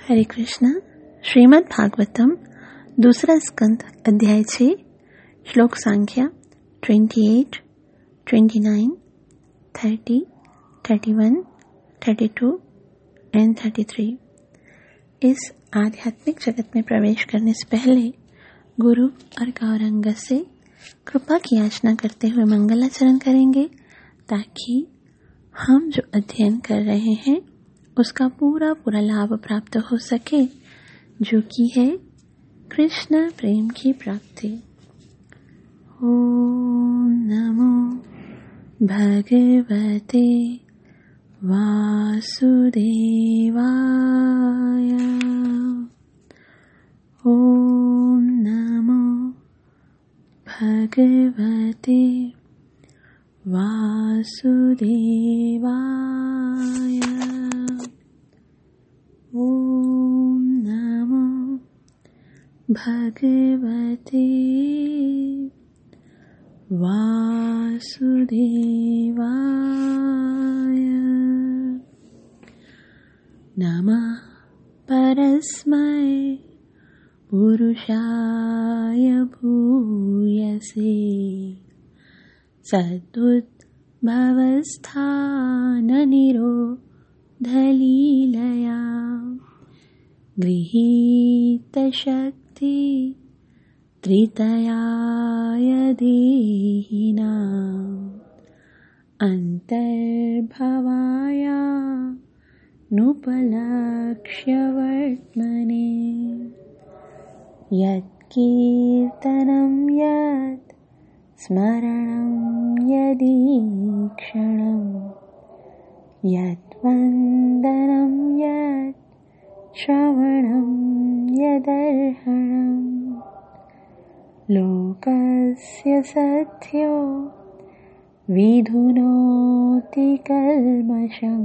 हरे कृष्ण। श्रीमद् भागवतम दूसरा स्कंद अध्याय 6 श्लोक संख्या 28, 29, 30, 31, 32 एंड 33। इस आध्यात्मिक जगत में प्रवेश करने से पहले गुरु और गौरंग से कृपा की याचना करते हुए मंगलाचरण करेंगे, ताकि हम जो अध्ययन कर रहे हैं उसका पूरा लाभ प्राप्त हो सके, जो कि है कृष्ण प्रेम की प्राप्ति। ओम नमो भगवते वासुदेवाय। ओम नमो भगवते वासुदेवाय। ओम नमो भगवते वासुदेवाय। नमः परस्मै पुरुषाय भूयसे सद्भवस्थाननिरोधलीलया गृहीतशक्ति त्रितयाय देहिनाम् अन्तर्भवाय नुपलक्ष्य वर्त्मने। यत्कीर्तनं यत् स्मरणं यदीक्षणं यद्वन्दनं यत् श्रवणं यदर्हणं लोकस्य सत्यो विधुनोति कल्मषं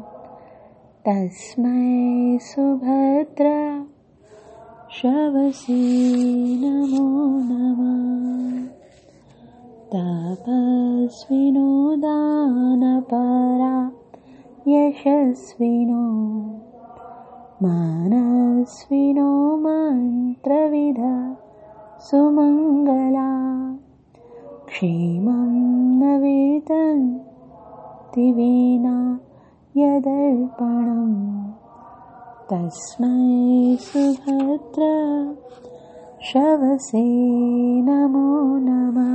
तस्मै सुभद्रा श्रवसे नमो नमः। तपस्विनो दानपरा यशस्विनो मनस्विनो मन्त्रविदा सुमङ्गला क्षेमं न वेदन्ति विना यदर्पणं तस्मै सुभद्रा श्रवसे नमो नमः।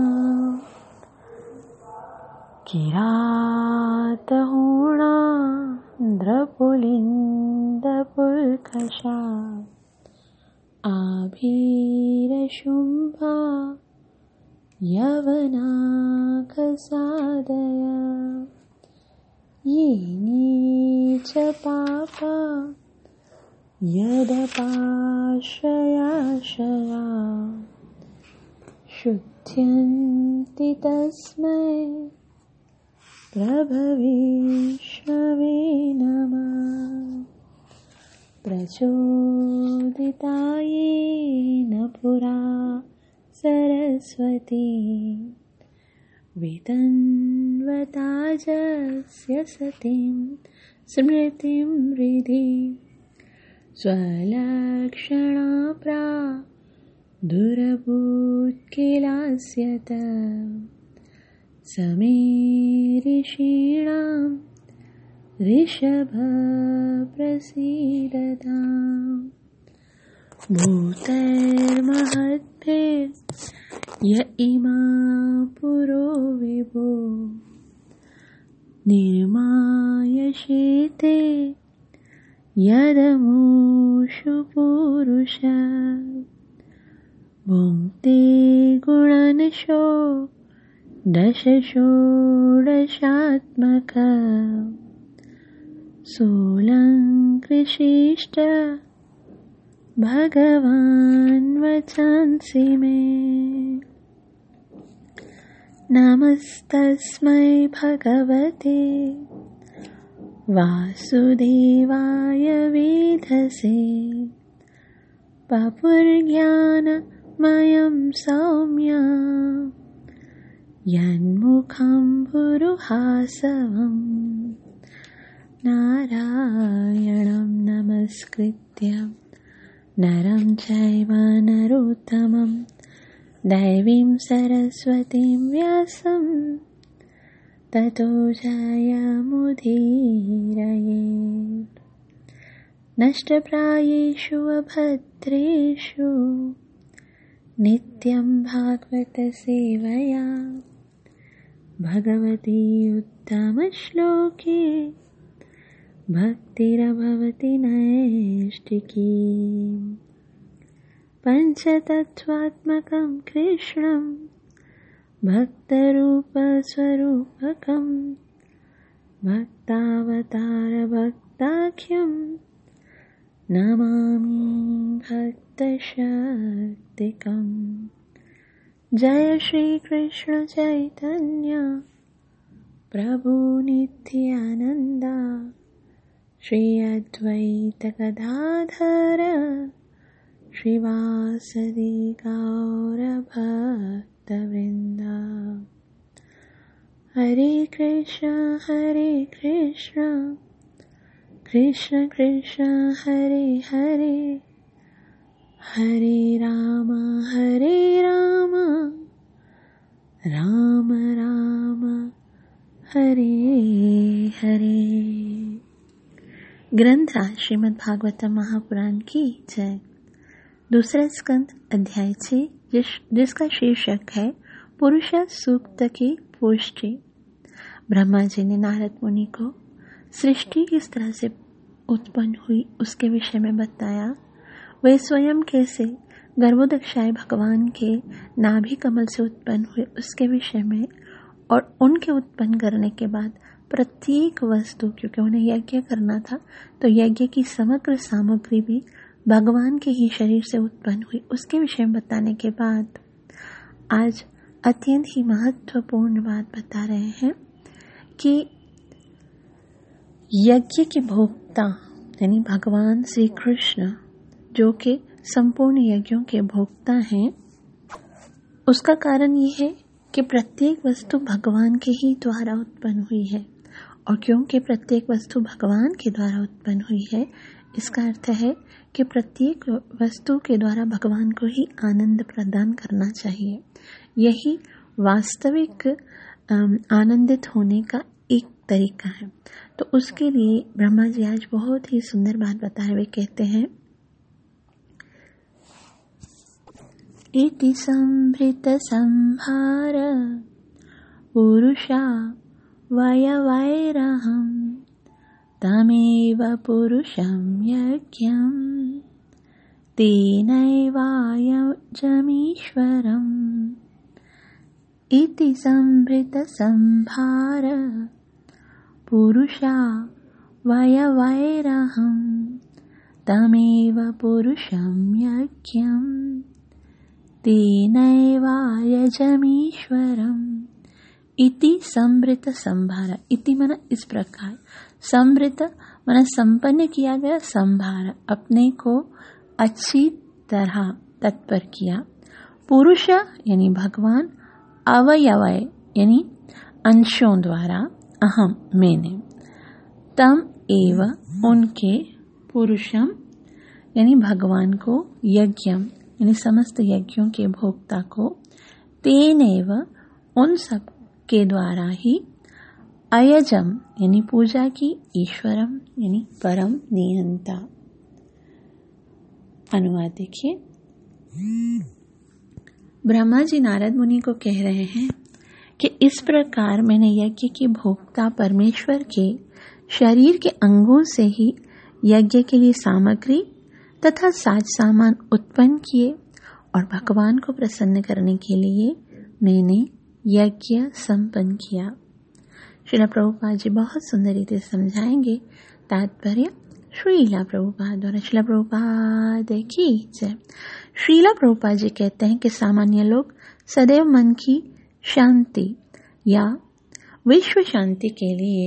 किरातहूणान्द्रपुलिन्दपुल्कषा आभीरशुम्भा यवनाकसादया ये नीच पापा यदपाश्रयाशया शुध्यन्ति तस्मै प्रभविष्णवे नमः। प्रचोदितायेन पुरा सरस्वती वितन्वता जस्य सतीं स्मृतिं हृदि स्वलक्षणा प्रादुरभूत्किलास्यत समे ऋषीणां ऋषभ प्रसीदताम्। भूतैर्महद्भिर्य इमा पुरो विभो निर्मायशेते यदमूषु पुरुष भुङ्क्ते गुणनिशो दशषोडशात्मक सोऽलङ्कृशिष्ट भगवान् वचंसि मे। नमस्तस्मै भगवते वासुदेवाय वेधसे पपुर्ज्ञानमयं सौम्य यन्मुखं पुरुहासवम् नारायणं नमस्कृत्य नरं चैव नरोत्तमं दैवीं सरस्वतीं व्यासं ततो जयमुदीरयेत्। नष्टप्रायेषु अभद्रेषु नित्यं भागवतसेवया भगवती उत्तमश्लोके भक्तिरभवति नैष्टिकी। पञ्चतत्त्वात्मकं कृष्णं भक्तरूपस्वरूपकं भक्तावतारभक्ताख्यं नमामि भक्तशक्तिकम्। जय श्री कृष्ण चैतन्य प्रभु नित्यानंद श्री अद्वैत गदाधर श्रीवासदि गौर भक्तवृंद। हरे कृष्ण कृष्ण कृष्ण हरे हरे हरे राम राम राम हरे हरे। ग्रंथराज श्रीमद् भागवतम महापुराण की जय। दूसरा स्कंद अध्याय 6 जिसका शीर्षक है पुरुष सूक्त की पुष्टि। ब्रह्मा जी ने नारद मुनि को सृष्टि किस तरह से उत्पन्न हुई उसके विषय में बताया। वे स्वयं कैसे गर्भोदक्षाय भगवान के नाभि कमल से उत्पन्न हुए उसके विषय में, और उनके उत्पन्न करने के बाद प्रत्येक वस्तु, क्योंकि उन्हें यज्ञ करना था तो यज्ञ की समग्र सामग्री भी भगवान के ही शरीर से उत्पन्न हुई उसके विषय में बताने के बाद आज अत्यंत ही महत्वपूर्ण बात बता रहे हैं कि यज्ञ के भोक्ता यानी भगवान श्री कृष्ण जो कि संपूर्ण यज्ञों के भोक्ता हैं, उसका कारण ये है कि प्रत्येक वस्तु भगवान के ही द्वारा उत्पन्न हुई है। और क्योंकि प्रत्येक वस्तु भगवान के द्वारा उत्पन्न हुई है, इसका अर्थ है कि प्रत्येक वस्तु के द्वारा भगवान को ही आनंद प्रदान करना चाहिए। यही वास्तविक आनंदित होने का एक तरीका है। तो उसके लिए ब्रह्मा जी आज बहुत ही सुंदर बात बता रहे। वे कहते हैं इति संभृत संभार पुरुषा वयवैरहं तमेव पुरुषं यज्ञं तेनैवायजमीश्वरम्। इति संभृत संभार पुरुषा वयवैरहं तमेव पुरुषं यज्ञं तेनैवायजमीश्वरम्। इति संभृत संभार, इति माना इस प्रकार, संभृत माना संपन्न किया गया, संभार अपने को अच्छी तरह तत्पर किया, पुरुष यानी भगवान, अवयवय यानी अंशों द्वारा, अहम मैंने, तम एव उनके, पुरुषम यानी भगवान को, यज्ञम यानी समस्त यज्ञों के भोक्ता को, तेनेव उन सब के द्वारा ही, अयजम यानी पूजा की, ईश्वरम यानी परम नियंता। अनुवाद देखिए। ब्रह्मा जी नारद मुनि को कह रहे हैं कि इस प्रकार मैंने यज्ञ के भोक्ता परमेश्वर के शरीर के अंगों से ही यज्ञ के लिए सामग्री तथा साज सामान उत्पन्न किए, और भगवान को प्रसन्न करने के लिए मैंने यज्ञ संपन्न किया। श्रीला प्रभुपाद जी बहुत सुंदर रीति से समझाएंगे। तात्पर्य श्रीला प्रभुपाद द्वारा। श्रीला प्रभुपाद की जय। श्रीला प्रभुपाद जी कहते हैं कि सामान्य लोग सदैव मन की शांति या विश्व शांति के लिए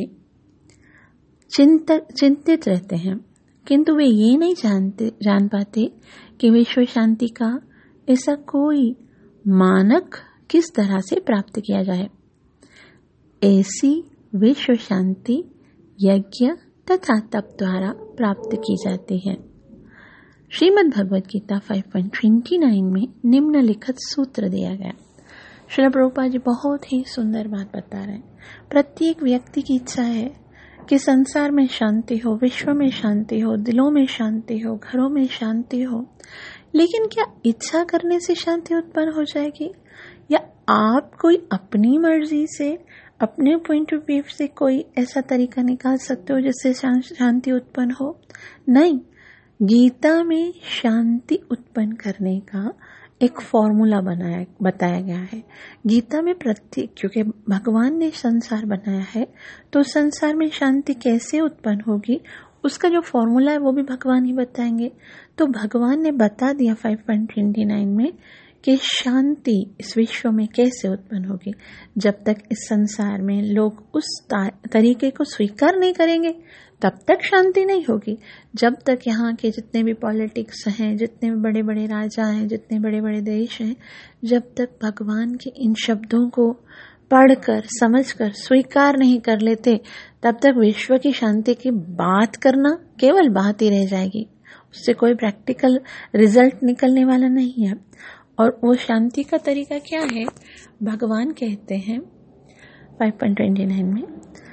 चिंतित रहते हैं, किंतु वे ये नहीं जान पाते कि विश्व शांति का ऐसा कोई मानक किस तरह से प्राप्त किया जाए। ऐसी विश्व शांति यज्ञ तथा तप द्वारा प्राप्त की जाती है। श्रीमद् भगवद गीता 5.29 में निम्नलिखित सूत्र दिया गया। श्रील प्रभुपाद जी बहुत ही सुंदर बात बता रहे हैं। प्रत्येक व्यक्ति की इच्छा है कि संसार में शांति हो, विश्व में शांति हो, दिलों में शांति हो, घरों में शांति हो। लेकिन क्या इच्छा करने से शांति उत्पन्न हो जाएगी, या आप कोई अपनी मर्जी से, अपने पॉइंट ऑफ व्यू से कोई ऐसा तरीका निकाल सकते हो जिससे शांति उत्पन्न हो? नहीं, गीता में शांति उत्पन्न करने का एक फॉर्मूला बताया गया है। गीता में प्रत्येक, क्योंकि भगवान ने संसार बनाया है तो संसार में शांति कैसे उत्पन्न होगी उसका जो फॉर्मूला है वो भी भगवान ही बताएंगे। तो भगवान ने बता दिया 5.29 में कि शांति इस विश्व में कैसे उत्पन्न होगी। जब तक इस संसार में लोग उस तरीके को स्वीकार नहीं करेंगे तब तक शांति नहीं होगी। जब तक यहाँ के जितने भी पॉलिटिक्स हैं, जितने भी बड़े बड़े राजा हैं, जितने बड़े बड़े देश हैं, जब तक भगवान के इन शब्दों को पढ़कर समझकर स्वीकार नहीं कर लेते तब तक विश्व की शांति की बात करना केवल बात ही रह जाएगी, उससे कोई प्रैक्टिकल रिजल्ट निकलने वाला नहीं है। और वो शांति का तरीका क्या है? भगवान कहते हैं 5.29 में,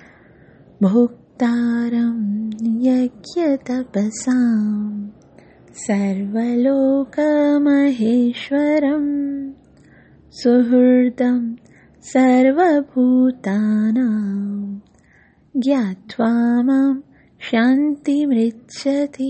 भोक्तारं यज्ञतपसां सर्वलोकमहेश्वरं सुहृदं सर्वभूतानां ज्ञात्वा मां शान्तिमृच्छति।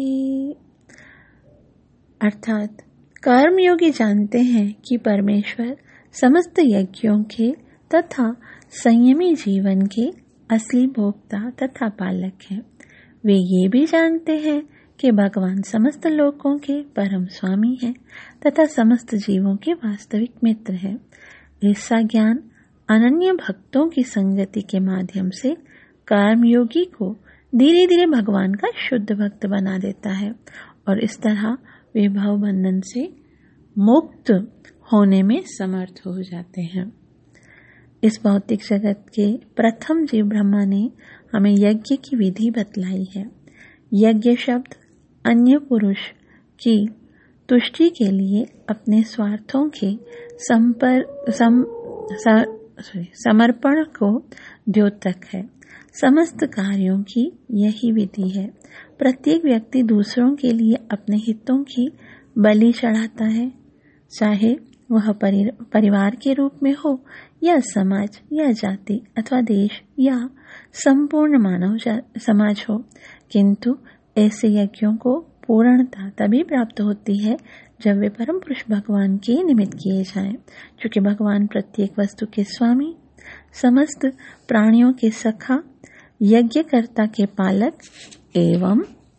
अर्थात कर्मयोगी जानते हैं कि परमेश्वर समस्त यज्ञों के तथा संयमी जीवन के असली भोक्ता तथा पालक हैं। वे ये भी जानते हैं कि भगवान समस्त लोकों के परम स्वामी हैं तथा समस्त जीवों के वास्तविक मित्र हैं। ऐसा ज्ञान अनन्य भक्तों की संगति के माध्यम से कर्मयोगी को धीरे धीरे भगवान का शुद्ध भक्त बना देता है और इस तरह वे भव बंधन से मुक्त होने में समर्थ हो जाते हैं। इस भौतिक जगत के प्रथम जीव ब्रह्मा ने हमें यज्ञ की विधि बतलाई है। यज्ञ शब्द अन्य पुरुष की तुष्टि के लिए अपने स्वार्थों के समर्पण को द्योतक है। समस्त कार्यों की यही विधि है। प्रत्येक व्यक्ति दूसरों के लिए अपने हितों की बलि चढ़ाता है, चाहे वह परिवार के रूप में हो या समाज या जाति अथवा देश या संपूर्ण मानव समाज हो। किंतु ऐसे यज्ञों को पूर्णता तभी प्राप्त होती है जब वे परम पुरुष भगवान के निमित्त किए जाएं, क्योंकि भगवान प्रत्येक वस्तु के स्वामी, समस्त प्राणियों के सखा, यज्ञकर्ता के पालक एवं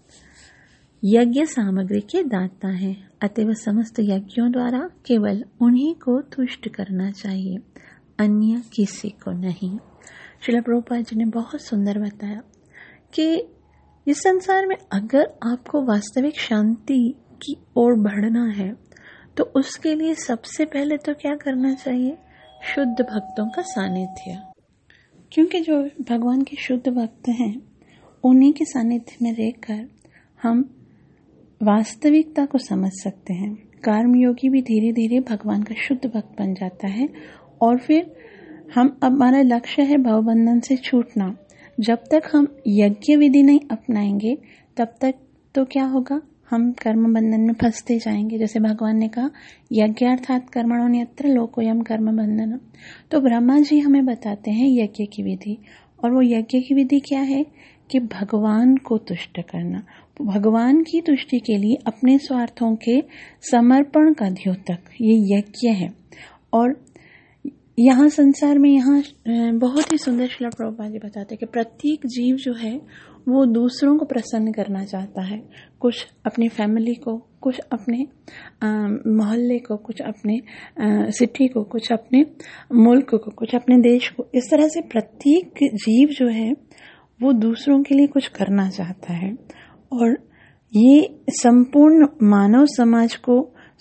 यज्ञ सामग्री के दाता हैं। अतएव समस्त यज्ञों द्वारा केवल उन्हीं को तुष्ट करना चाहिए, अन्य किसी को नहीं। श्रील प्रभुपाद जी ने बहुत सुंदर बताया कि इस संसार में अगर आपको वास्तविक शांति की ओर बढ़ना है तो उसके लिए सबसे पहले तो क्या करना चाहिए? शुद्ध भक्तों का सानिध्य। क्योंकि जो भगवान के शुद्ध भक्त हैं उन्हीं के सानिध्य में रहकर हम वास्तविकता को समझ सकते हैं। कर्मयोगी भी धीरे धीरे भगवान का शुद्ध भक्त बन जाता है और फिर हमारा लक्ष्य है भवबंधन से छूटना। जब तक हम यज्ञ विधि नहीं अपनाएंगे तब तक तो क्या होगा? हम कर्म बंधन में फंसते जाएंगे। जैसे भगवान ने कहा यज्ञार्थात् कर्मणो न्यत्र लोकोयम कर्म बंधनम। तो ब्रह्मा जी हमें बताते हैं यज्ञ की विधि, और वो यज्ञ की विधि क्या है कि भगवान को तुष्ट करना, भगवान की तुष्टि के लिए अपने स्वार्थों के समर्पण का द्योतक ये यज्ञ है। और यहाँ संसार में यहाँ बहुत ही सुंदर श्रील प्रभुपाद जी बताते हैं कि प्रत्येक जीव जो है वो दूसरों को प्रसन्न करना चाहता है। कुछ अपनी फैमिली को, कुछ अपने मोहल्ले को, कुछ अपने सिटी को, कुछ अपने मुल्क को, कुछ अपने देश को। इस तरह से प्रत्येक जीव जो है वो दूसरों के लिए कुछ करना चाहता है और ये संपूर्ण मानव समाज को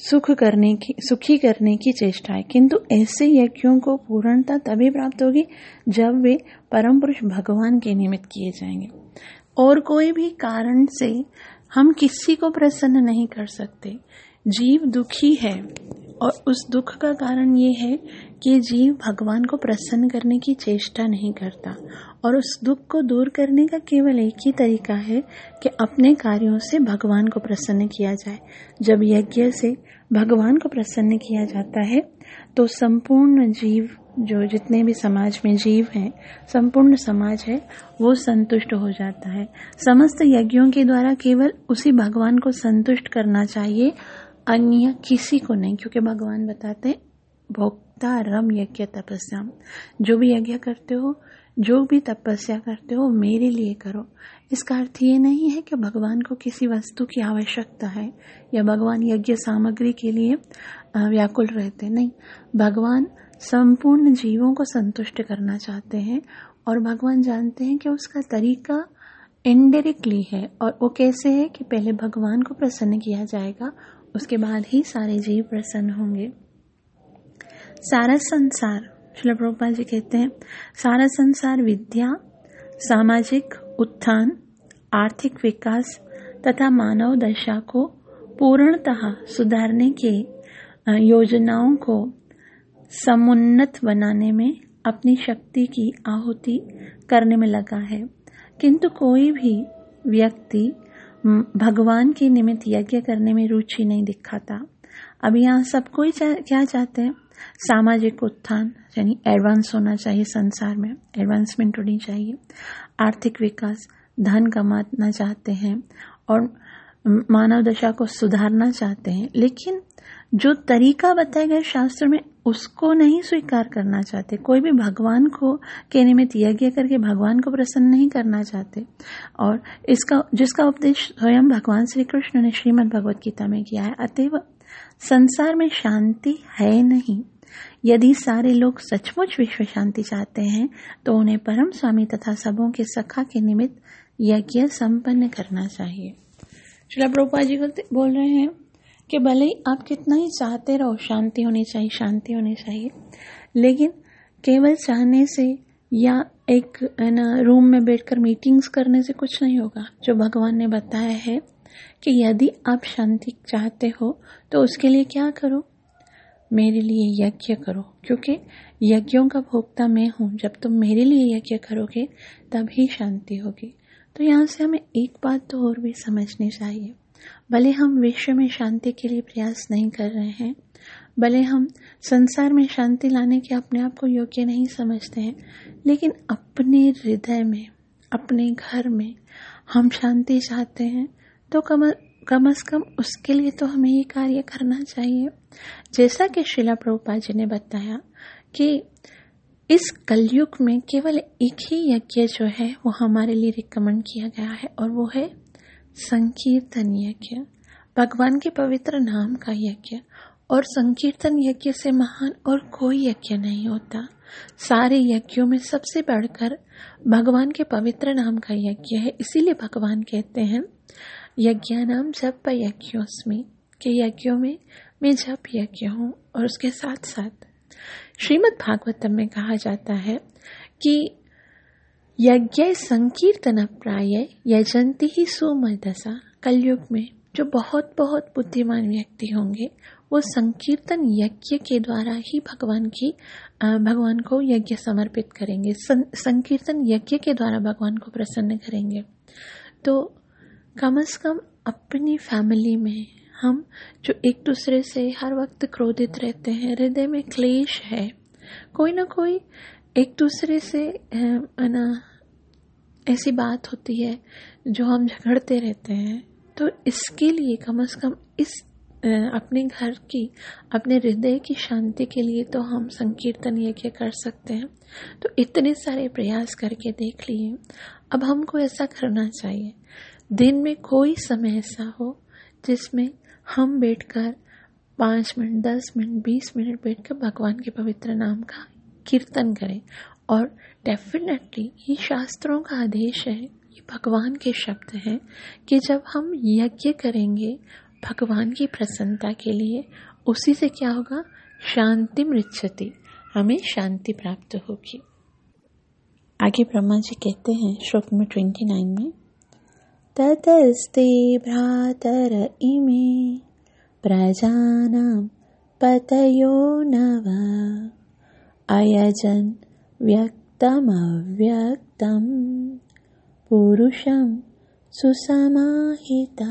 सुखी करने की चेष्टा है। किंतु ऐसे यज्ञों को पूर्णता तभी प्राप्त होगी जब वे परम पुरुष भगवान के निमित्त किए जाएंगे। और कोई भी कारण से हम किसी को प्रसन्न नहीं कर सकते। जीव दुखी है और उस दुख का कारण ये है कि जीव भगवान को प्रसन्न करने की चेष्टा नहीं करता, और उस दुख को दूर करने का केवल एक ही तरीका है कि अपने कार्यों से भगवान को प्रसन्न किया जाए। जब यज्ञ से भगवान को प्रसन्न किया जाता है तो संपूर्ण जीव, जो जितने भी समाज में जीव हैं, संपूर्ण समाज है, वो संतुष्ट हो जाता है। समस्त यज्ञों के द्वारा केवल उसी भगवान को संतुष्ट करना चाहिए, अन्य किसी को नहीं, क्योंकि भगवान बताते हैं भोक्ता रम यज्ञ तपस्याम, जो भी यज्ञ करते हो, जो भी तपस्या करते हो, मेरे लिए करो। इसका अर्थ ये नहीं है कि भगवान को किसी वस्तु की आवश्यकता है या भगवान यज्ञ सामग्री के लिए व्याकुल रहते, नहीं। भगवान संपूर्ण जीवों को संतुष्ट करना चाहते हैं और भगवान जानते हैं कि उसका तरीका इनडायरेक्टली है, और वो कैसे है कि पहले भगवान को प्रसन्न किया जाएगा, उसके बाद ही सारे जीव प्रसन्न होंगे। सारा संसार, श्रील प्रभुपाद जी कहते हैं, सारा संसार विद्या, सामाजिक उत्थान, आर्थिक विकास तथा मानव दशा को पूर्णतः सुधारने के योजनाओं को समुन्नत बनाने में अपनी शक्ति की आहुति करने में लगा है, किंतु कोई भी व्यक्ति भगवान के निमित्त यज्ञ करने में रुचि नहीं दिखाता। अब यहाँ सब कोई क्या चाहते हैं? सामाजिक उत्थान, यानी एडवांस होना चाहिए, संसार में एडवांसमेंट होनी चाहिए। आर्थिक विकास, धन कमाना चाहते हैं और मानव दशा को सुधारना चाहते हैं, लेकिन जो तरीका बताया गया शास्त्र में उसको नहीं स्वीकार करना चाहते। कोई भी भगवान को के निमित्त यज्ञ करके भगवान को प्रसन्न नहीं करना चाहते, और जिसका उपदेश स्वयं भगवान श्री कृष्ण ने श्रीमद् भगवत गीता में किया है। अतएव संसार में शांति है नहीं। यदि सारे लोग सचमुच विश्व शांति चाहते हैं तो उन्हें परम स्वामी तथा सबों के सखा के निमित्त यज्ञ संपन्न करना चाहिए। श्रील प्रभुपाद जी बोल रहे हैं कि भले ही आप कितना ही चाहते रहो शांति होनी चाहिए, शांति होनी चाहिए, लेकिन केवल चाहने से या एक रूम में बैठकर मीटिंग्स करने से कुछ नहीं होगा। जो भगवान ने बताया है कि यदि आप शांति चाहते हो तो उसके लिए क्या करो? मेरे लिए यज्ञ करो, क्योंकि यज्ञों का भोक्ता मैं हूँ। जब तुम मेरे लिए यज्ञ करोगे तभी शांति होगी। तो यहाँ से हमें एक बात तो और भी समझनी चाहिए, भले हम विश्व में शांति के लिए प्रयास नहीं कर रहे हैं, भले हम संसार में शांति लाने के अपने आप को योग्य नहीं समझते हैं, लेकिन अपने हृदय में, अपने घर में हम शांति चाहते हैं, तो कम से कम उसके लिए तो हमें ये कार्य करना चाहिए। जैसा कि श्रील प्रभुपाद जी ने बताया कि इस कलयुग में केवल एक ही यज्ञ जो है वो हमारे लिए रिकमेंड किया गया है, और वो है संकीर्तन यज्ञ, भगवान के पवित्र नाम का यज्ञ। और संकीर्तन यज्ञ से महान और कोई यज्ञ नहीं होता। सारे यज्ञों में सबसे बढ़कर भगवान के पवित्र नाम का यज्ञ है। इसीलिए भगवान कहते हैं यज्ञानाम जप यज्ञोस्मि, के यज्ञों में मैं जप यज्ञ हूँ। और उसके साथ साथ श्रीमद् भागवतम में कहा जाता है कि यज्ञ संकीर्तन प्राय यजंती ही सुमदसा। कलयुग में जो बहुत बहुत बुद्धिमान व्यक्ति होंगे वो संकीर्तन यज्ञ के द्वारा ही भगवान को यज्ञ समर्पित करेंगे, संकीर्तन यज्ञ के द्वारा भगवान को प्रसन्न करेंगे। तो कम से कम अपनी फैमिली में हम जो एक दूसरे से हर वक्त क्रोधित रहते हैं, हृदय में क्लेश है, कोई ना कोई एक दूसरे से ऐसी बात होती है जो हम झगड़ते रहते हैं, तो इसके लिए कम से कम अपने घर की, अपने हृदय की शांति के लिए तो हम संकीर्तन यज्ञ कर सकते हैं। तो इतने सारे प्रयास करके देख लिए। अब हमको ऐसा करना चाहिए, दिन में कोई समय ऐसा हो जिसमें हम बैठकर 5 मिनट, 10 मिनट, 20 मिनट बैठकर भगवान के पवित्र नाम का कीर्तन करें। और डेफिनेटली ये शास्त्रों का आदेश है, ये भगवान के शब्द हैं कि जब हम यज्ञ करेंगे भगवान की प्रसन्नता के लिए, उसी से क्या होगा? शांति मृच्छति, हमें शांति प्राप्त होगी। आगे ब्रह्मा जी कहते हैं श्लोक में 29 में, ततस्ते भ्रातर इमे प्रजानां पतयो नव अयजन् व्यक्तमव्यक्तं पुरुषं सुसमाहिता।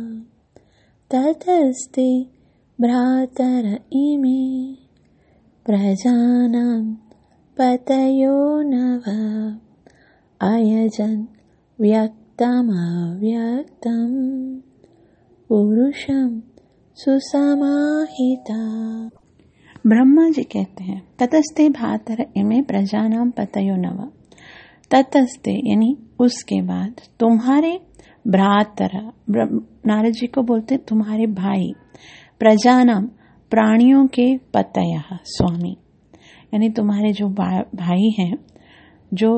ततस्ते भ्रातर इमे प्रजानां पतयो नव अयजन् व्यक्तमव्यक्तं पुरुषं सुसमाहिता। ब्रह्मा जी कहते हैं ततस्ते भ्रातर इमे प्रजानां पतयो नव। ततस्ते यानी उसके बाद तुम्हारे भ्रातर, नारद जी को बोलते तुम्हारे भाई, प्रजानाम प्राणियों के पतयः स्वामी, यानी तुम्हारे जो भाई हैं, जो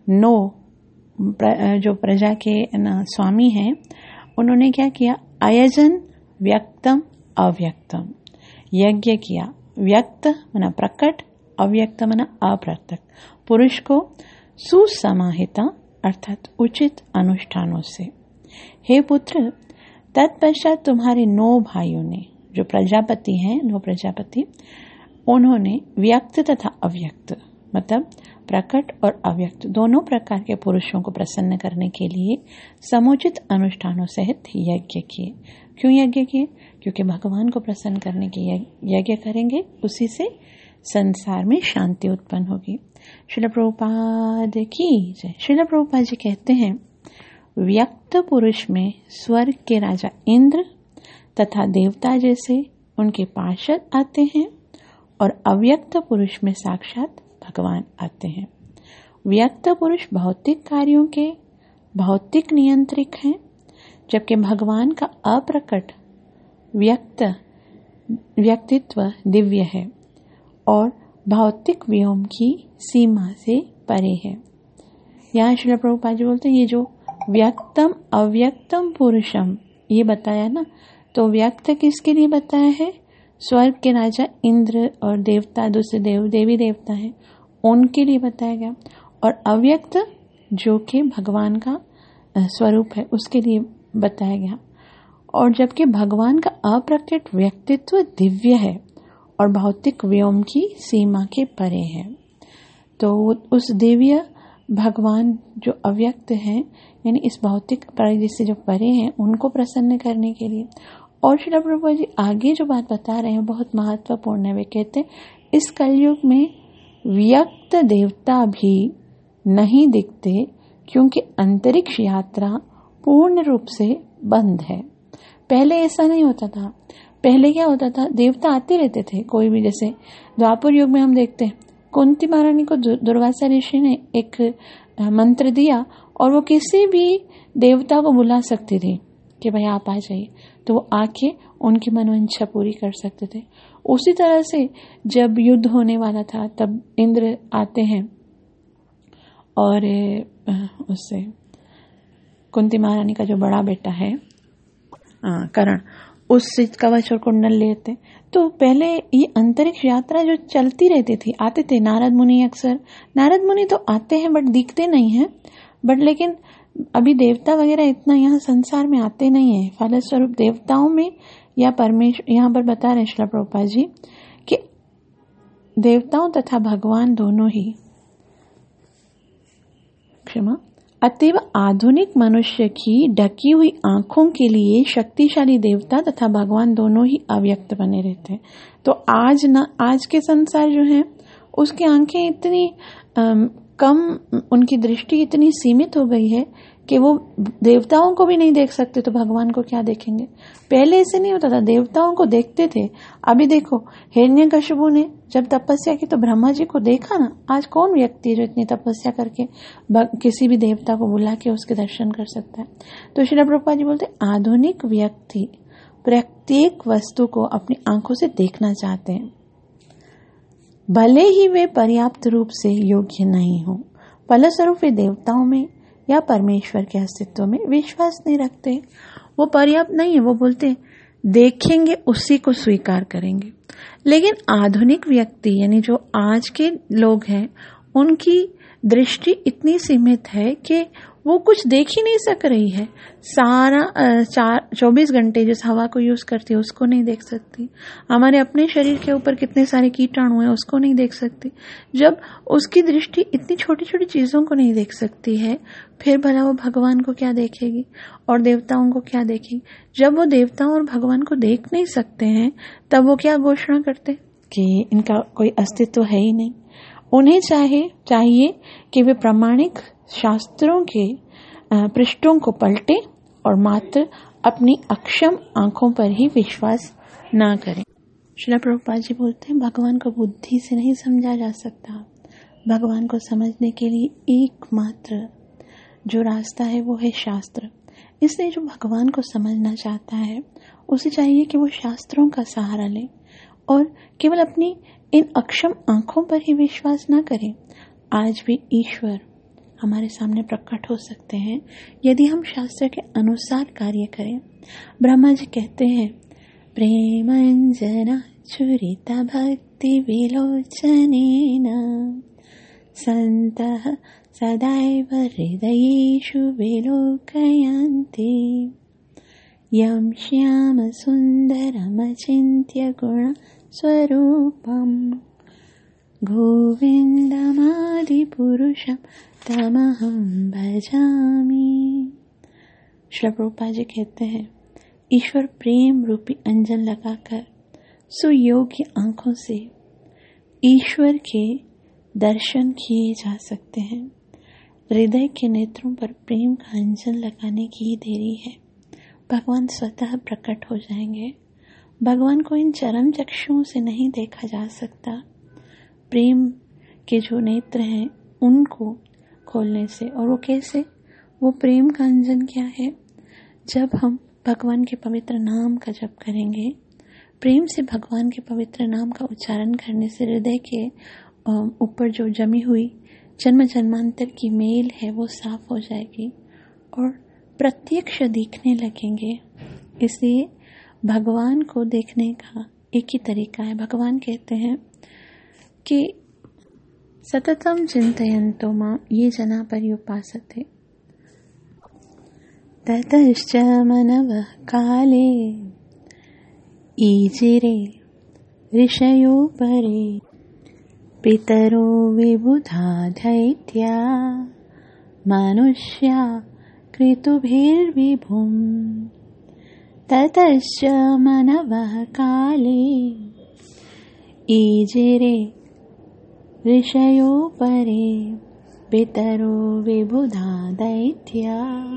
जो प्रजा के स्वामी हैं, उन्होंने क्या किया? अयजन व्यक्तम अव्यक्तम, यज्ञ किया। व्यक्त मना प्रकट, अव्यक्त मना अप्रकट, पुरुष को सुसमाहिता अर्थात उचित अनुष्ठानों से। हे पुत्र, तत्पश्चात तुम्हारे 9 भाइयों ने, जो प्रजापति हैं, 9 प्रजापति, उन्होंने व्यक्त तथा अव्यक्त मतलब प्रकट और अव्यक्त दोनों प्रकार के पुरुषों को प्रसन्न करने के लिए समुचित अनुष्ठानों सहित यज्ञ किए। क्यों यज्ञ किए? क्योंकि भगवान को प्रसन्न करने के यज्ञ करेंगे, उसी से संसार में शांति उत्पन्न होगी। श्रील प्रभुपाद की जय। श्रील प्रभुपाद जी कहते हैं व्यक्त पुरुष में स्वर्ग के राजा इंद्र तथा देवता जैसे उनके पार्षद आते हैं और अव्यक्त पुरुष में साक्षात भगवान आते हैं। व्यक्त पुरुष भौतिक कार्यों के भौतिक नियंत्रक हैं, जबकि भगवान का अप्रकट व्यक्तित्व दिव्य है और भौतिक व्योम की सीमा से परे है। यहाँ श्रील प्रभुपाद जी बोलते हैं ये जो व्यक्तम अव्यक्तम पुरुषम ये बताया ना, तो व्यक्त किसके लिए बताया है? स्वर्ग के राजा इंद्र और देवता, दूसरे देवी देवता हैं, उनके लिए बताया गया। और अव्यक्त जो कि भगवान का स्वरूप है, उसके लिए बताया गया। और जबकि भगवान का अप्रकट व्यक्तित्व दिव्य है और भौतिक व्योम की सीमा के परे है, तो उस दिव्य भगवान जो अव्यक्त है, यानी इस भौतिक परिधि से जो परे हैं, उनको प्रसन्न करने के लिए। और श्रील प्रभुपाद जी आगे जो बात बता रहे हैं बहुत महत्वपूर्ण है। वे कहते हैं इस कलयुग में व्यक्त देवता भी नहीं दिखते, क्योंकि अंतरिक्ष यात्रा पूर्ण रूप से बंद है। पहले ऐसा नहीं होता था। पहले क्या होता था? देवता आते रहते थे, कोई भी। जैसे द्वापर युग में हम देखते हैं कुंती महारानी को दुर्वासा ऋषि ने एक मंत्र दिया और वो किसी भी देवता को बुला सकती थी कि भाई आप आ जाइए, तो वो आके उनकी मनोवांछा पूरी कर सकते थे। उसी तरह से जब युद्ध होने वाला था तब इंद्र आते हैं और उससे कुंती महारानी का जो बड़ा बेटा है कर्ण, उससे कवच और कुंडल लेते। तो पहले ये अंतरिक्ष यात्रा जो चलती रहती थी, आते थे नारद मुनि। अक्सर नारद मुनि तो आते हैं बट दिखते नहीं हैं, बट लेकिन अभी देवता वगैरह इतना यहाँ संसार में आते नहीं है। फलस्वरूप देवताओं में या परमेश्वर, यहाँ पर बता रहे श्रील प्रभुपाद जी कि देवताओं तथा भगवान दोनों ही, क्षमा, अतीव आधुनिक मनुष्य की ढकी हुई आंखों के लिए शक्तिशाली देवता तथा भगवान दोनों ही अव्यक्त बने रहते हैं। तो आज के संसार जो है उसकी आंखें इतनी कम, उनकी दृष्टि इतनी सीमित हो गई है कि वो देवताओं को भी नहीं देख सकते, तो भगवान को क्या देखेंगे। पहले ऐसे नहीं होता था, देवताओं को देखते थे। अभी देखो हिरण्यकशिपु ने जब तपस्या की तो ब्रह्मा जी को देखा ना। आज कौन व्यक्ति है जो इतनी तपस्या करके किसी भी देवता को बुला के उसके दर्शन कर सकता है। तो श्रील प्रभुपाद जी बोलते आधुनिक व्यक्ति प्रत्येक वस्तु को अपनी आंखों से देखना चाहते हैं, भले ही वे पर्याप्त रूप से योग्य नहीं हो। फलस्वरूप वे देवताओं में या परमेश्वर के अस्तित्व में विश्वास नहीं रखते। वो पर्याप्त नहीं है, वो बोलते देखेंगे उसी को स्वीकार करेंगे। लेकिन आधुनिक व्यक्ति यानी जो आज के लोग हैं, उनकी दृष्टि इतनी सीमित है कि वो कुछ देख ही नहीं सक रही है। सारा 24 घंटे जिस हवा को यूज करती है उसको नहीं देख सकती। हमारे अपने शरीर के ऊपर कितने सारे कीटाणु हैं उसको नहीं देख सकती। जब उसकी दृष्टि इतनी छोटी छोटी चीजों को नहीं देख सकती है, फिर भला वो भगवान को क्या देखेगी और देवताओं को क्या देखेगी। जब वो देवताओं और भगवान को देख नहीं सकते हैं, तब वो क्या घोषणा करते कि इनका कोई अस्तित्व है ही नहीं। उन्हें चाहिए कि वे प्रामाणिक शास्त्रों के पृष्ठों को पलटे और मात्र अपनी अक्षम आंखों पर ही विश्वास ना करें। श्रील प्रभुपाद जी बोलते हैं, भगवान को बुद्धि से नहीं समझा जा सकता। भगवान को समझने के लिए एकमात्र जो रास्ता है वो है शास्त्र। इसलिए जो भगवान को समझना चाहता है उसे चाहिए कि वो शास्त्रों का सहारा ले और केवल अपनी इन अक्षम आंखों पर ही विश्वास ना करें। आज भी ईश्वर हमारे सामने प्रकट हो सकते हैं यदि हम शास्त्र के अनुसार कार्य करें। ब्रह्मा जी कहते हैं, प्रेमंजना चुरिता भक्ति विलोचनेन संतः सदैव हृदयेषु विलोकयन्ति यं श्याम सुन्दरमचिन्त्य गुण स्वरूपम् गोविन्दमादि पुरुषं तमहं भजामि। श्रील प्रभुपाद जी कहते हैं, ईश्वर प्रेम रूपी अंजन लगाकर सुयोग्य आंखों से ईश्वर के दर्शन किए जा सकते हैं। हृदय के नेत्रों पर प्रेम का अंजन लगाने की ही देरी है, भगवान स्वतः प्रकट हो जाएंगे। भगवान को इन चरम चक्षुओं से नहीं देखा जा सकता। प्रेम के जो नेत्र हैं उनको खोलने से। और वो कैसे? वो प्रेम का अंजन क्या है? जब हम भगवान के पवित्र नाम का जप करेंगे, प्रेम से भगवान के पवित्र नाम का उच्चारण करने से हृदय के ऊपर जो जमी हुई जन्म जन्मांतर की मेल है वो साफ हो जाएगी और प्रत्यक्ष दिखने लगेंगे। इसलिए भगवान को देखने का एक ही तरीका है। भगवान कहते हैं कि सततम चिंतयन्तो मां ये जना पर्युपासते ततश्च मनवः काले ईजिरे ऋषयो परे पितरो विबुधा दैत्या मनुष्या क्रतुभिर्विभुम् ततश्च मनवः काले ईजिरे ऋषयो परे पितरो विबुधा दैत्या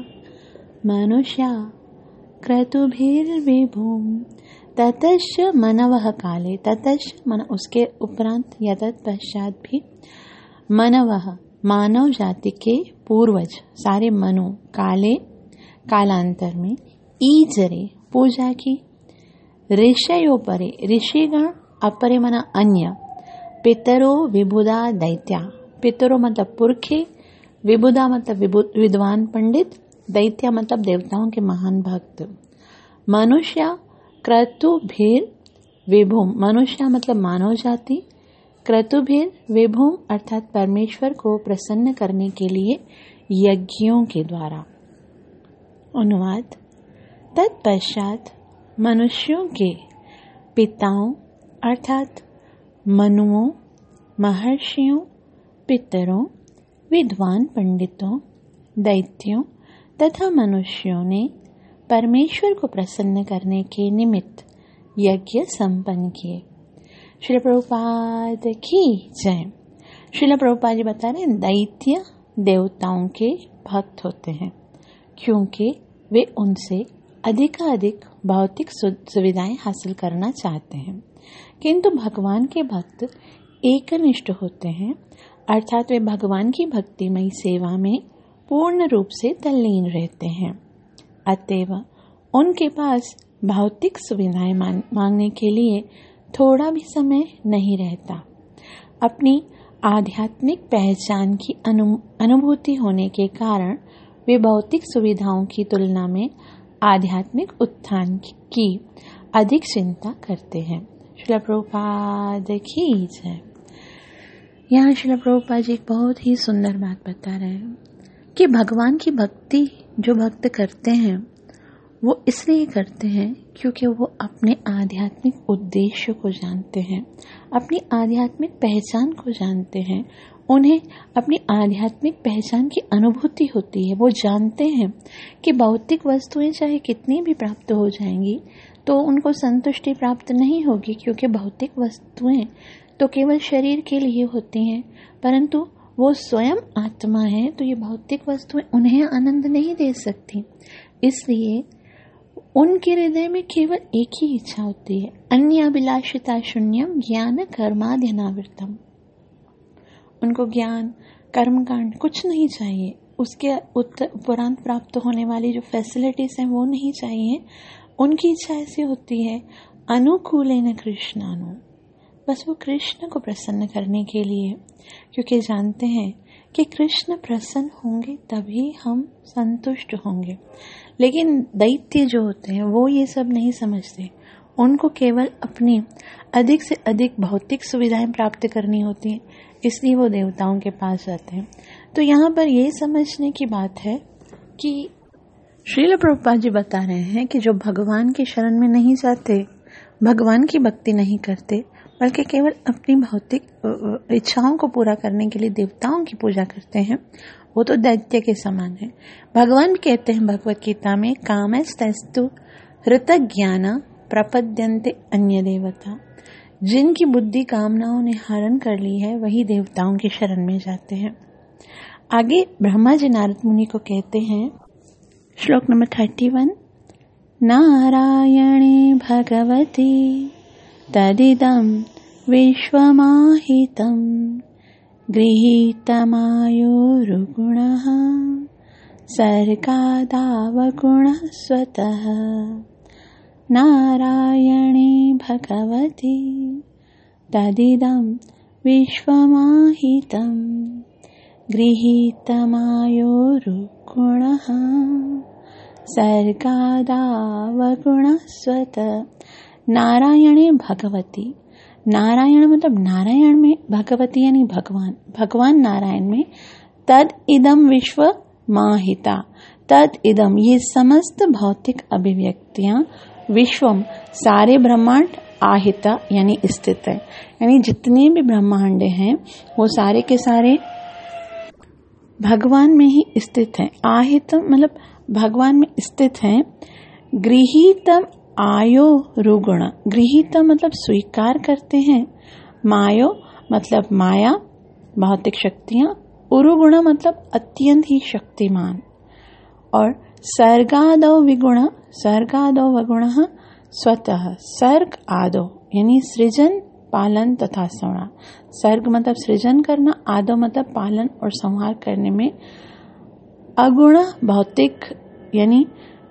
मनुष्या क्रतुभिर्विभुम् ततश्च मनवः काले, ततश्च मन उसके उपरांत या तत्पश्चात भी मनवः मानव जाति के पूर्वज सारे मनु काले कालांतर में ईजरे पूजा की ऋषयो परे ऋषिगण अपरे मना अन्य पितरो विबुधा दैत्या पितरो मतलब पुरखे विबुधा मतलब विद्वान पंडित दैत्या मतलब देवताओं के महान भक्त मनुष्य क्रतुभिर विभुम मनुष्य मतलब मानव जाति क्रतुभिर विभुम अर्थात परमेश्वर को प्रसन्न करने के लिए यज्ञों के द्वारा। अनुवाद तत्पश्चात मनुष्यों के पिताओं अर्थात मनुओं महर्षियों पितरों विद्वान पंडितों दैत्यों तथा मनुष्यों ने परमेश्वर को प्रसन्न करने के निमित्त यज्ञ संपन्न किए। श्रील प्रभुपाद की जय। श्रील प्रभुपाद जी बता रहे हैं दैत्य देवताओं के भक्त होते हैं क्योंकि वे उनसे अधिकाधिक भौतिक सुविधाएं हासिल करना चाहते हैं, किंतु भगवान के भक्त एकनिष्ठ होते हैं अर्थात वे भगवान की भक्तिमयी सेवा में पूर्ण रूप से तल्लीन रहते हैं। अतएव उनके पास भौतिक सुविधाएं मांगने के लिए थोड़ा भी समय नहीं रहता। अपनी आध्यात्मिक पहचान की अनुभूति होने के कारण वे भौतिक सुविधाओं की तुलना में आध्यात्मिक उत्थान की अधिक चिंता करते हैं। श्रील प्रभुपाद की जय। यहाँ श्रील प्रभुपाद जी एक बहुत ही सुंदर बात बता रहे हैं कि भगवान की भक्ति जो भक्त करते हैं वो इसलिए करते हैं क्योंकि वो अपने आध्यात्मिक उद्देश्य को जानते हैं, अपनी आध्यात्मिक पहचान को जानते हैं। उन्हें अपनी आध्यात्मिक पहचान की अनुभूति होती है। वो जानते हैं कि भौतिक वस्तुएं चाहे कितनी भी प्राप्त हो जाएंगी तो उनको संतुष्टि प्राप्त नहीं होगी, क्योंकि भौतिक वस्तुएं तो केवल शरीर के लिए होती हैं, परंतु वो स्वयं आत्मा है, तो ये भौतिक वस्तुएं उन्हें आनंद नहीं दे सकती। इसलिए उनके हृदय में केवल एक ही इच्छा होती है, अन्याभिलाषिता शून्यम ज्ञान कर्माध्यनावृतम। उनको ज्ञान कर्मकांड कुछ नहीं चाहिए, उसके उपरांत प्राप्त होने वाली जो फैसिलिटीज हैं वो नहीं चाहिए। उनकी इच्छा ऐसी होती है अनुकूलेन कृष्णानु, बस वो कृष्ण को प्रसन्न करने के लिए, क्योंकि जानते हैं कि कृष्ण प्रसन्न होंगे तभी हम संतुष्ट होंगे। लेकिन दैत्य जो होते हैं वो ये सब नहीं समझते, उनको केवल अपनी अधिक से अधिक भौतिक सुविधाएं प्राप्त करनी होती हैं, इसलिए वो देवताओं के पास जाते हैं। तो यहाँ पर ये समझने की बात है कि श्रील प्रभुपाद जी बता रहे हैं कि जो भगवान की शरण में नहीं जाते, भगवान की भक्ति नहीं करते, बल्कि केवल अपनी भौतिक इच्छाओं को पूरा करने के लिए देवताओं की पूजा करते हैं, वो तो दैत्य के समान है। भगवान भी कहते हैं भगवत गीता में, कामस्तस्तु हृतज्ञाना प्रपद्यन्ते अन्य देवता। जिनकी बुद्धि कामनाओं ने हरण कर ली है वही देवताओं की शरण में जाते हैं। आगे ब्रह्मा जी नारद मुनि को कहते हैं, श्लोक नंबर 31, नारायणे भगवती तदिदं विश्वमाहितं गृहीतमायोरुगुणः सर्गादावगुणः स्वतः। नारायणे भगवती तदिदं विश्वमाहितं गृहीतमायोरुगुणः सर्गादावगुणः स्वतः। नारायणे भगवती, नारायण मतलब नारायण में, भगवती यानी भगवान, भगवान नारायण में, तद इदम विश्व माहिता, तद इदम ये समस्त भौतिक अभिव्यक्तियां, विश्वम सारे ब्रह्मांड, आहिता यानी स्थित है, यानी जितने भी ब्रह्मांड हैं वो सारे के सारे भगवान में ही स्थित हैं। आहितम मतलब भगवान में स्थित हैं। गृहीतम आयो रुगुण, गृहीत मतलब स्वीकार करते हैं, मायो मतलब माया भौतिक शक्तियां, उरुगुण मतलब अत्यंत ही शक्तिमान, और सर्गादो विगुण, सर्गादो वगुण स्वतः, सर्ग आदो यानी सृजन पालन तथा संहार। सर्ग मतलब सृजन करना, आदो मतलब पालन और संहार करने में, अगुण भौतिक यानी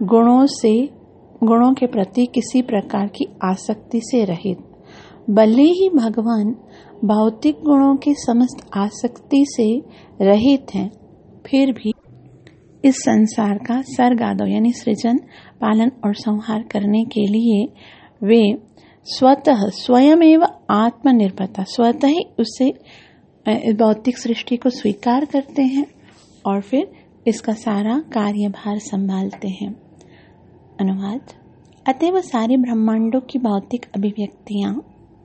गुणों के प्रति किसी प्रकार की आसक्ति से रहित। भले ही भगवान भौतिक गुणों की समस्त आसक्ति से रहित हैं, फिर भी इस संसार का सर्गादो यानी सृजन पालन और संहार करने के लिए वे स्वतः स्वयं एवं आत्मनिर्भरता, स्वतः ही उससे भौतिक सृष्टि को स्वीकार करते हैं और फिर इसका सारा कार्यभार संभालते हैं। अनुवाद, अतएव सारे ब्रह्मांडों की भौतिक अभिव्यक्तियां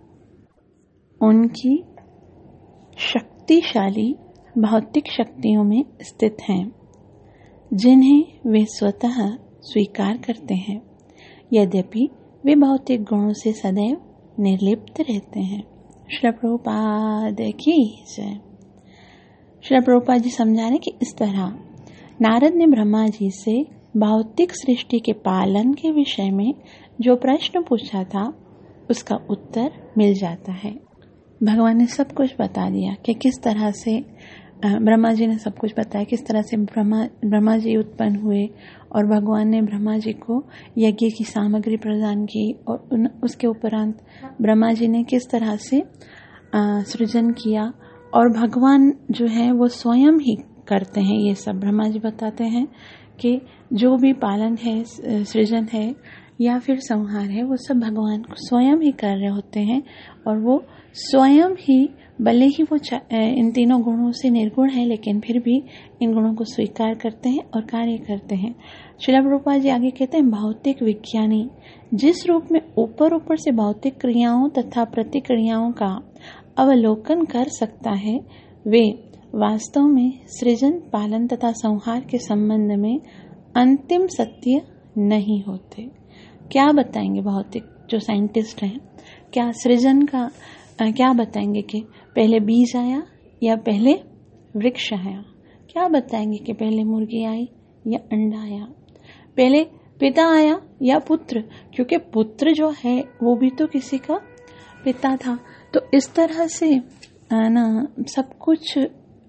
उनकी शक्तिशाली भौतिक शक्तियों में स्थित हैं, जिन्हें वे स्वतः स्वीकार करते हैं, यद्यपि वे भौतिक गुणों से सदैव निर्लिप्त रहते हैं। श्री प्रभुपाद की जय। श्री प्रभुपाद जी समझा रहे कि इस तरह नारद ने ब्रह्मा जी से भौतिक सृष्टि के पालन के विषय में जो प्रश्न पूछा था उसका उत्तर मिल जाता है। भगवान ने सब कुछ बता दिया कि किस तरह से ब्रह्मा जी ने सब कुछ बताया, किस तरह से ब्रह्मा जी उत्पन्न हुए और भगवान ने ब्रह्मा जी को यज्ञ की सामग्री प्रदान की, और उसके उपरांत ब्रह्मा जी ने किस तरह से सृजन किया, और भगवान जो है वो स्वयं ही करते हैं ये सब। ब्रह्मा जी बताते हैं कि जो भी पालन है, सृजन है, या फिर संहार है, वो सब भगवान स्वयं ही कर रहे होते हैं। और वो स्वयं ही, भले ही वो इन तीनों गुणों से निर्गुण है, लेकिन फिर भी इन गुणों को स्वीकार करते हैं और कार्य करते हैं। श्रील प्रभुपाद जी आगे कहते हैं, भौतिक विज्ञानी जिस रूप में ऊपर ऊपर से भौतिक क्रियाओं तथा प्रतिक्रियाओं का अवलोकन कर सकता है, वे वास्तव में सृजन, पालन तथा संहार के संबंध में अंतिम सत्य नहीं होते। क्या बताएंगे भौतिक जो साइंटिस्ट हैं, क्या सृजन का क्या बताएंगे कि पहले बीज आया या पहले वृक्ष आया? क्या बताएंगे कि पहले मुर्गी आई या अंडा आया, पहले पिता आया या पुत्र? क्योंकि पुत्र जो है वो भी तो किसी का पिता था। तो इस तरह से ना सब कुछ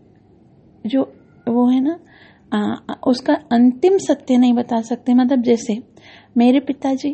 जो वो है ना, उसका अंतिम सत्य नहीं बता सकते। मतलब जैसे मेरे पिताजी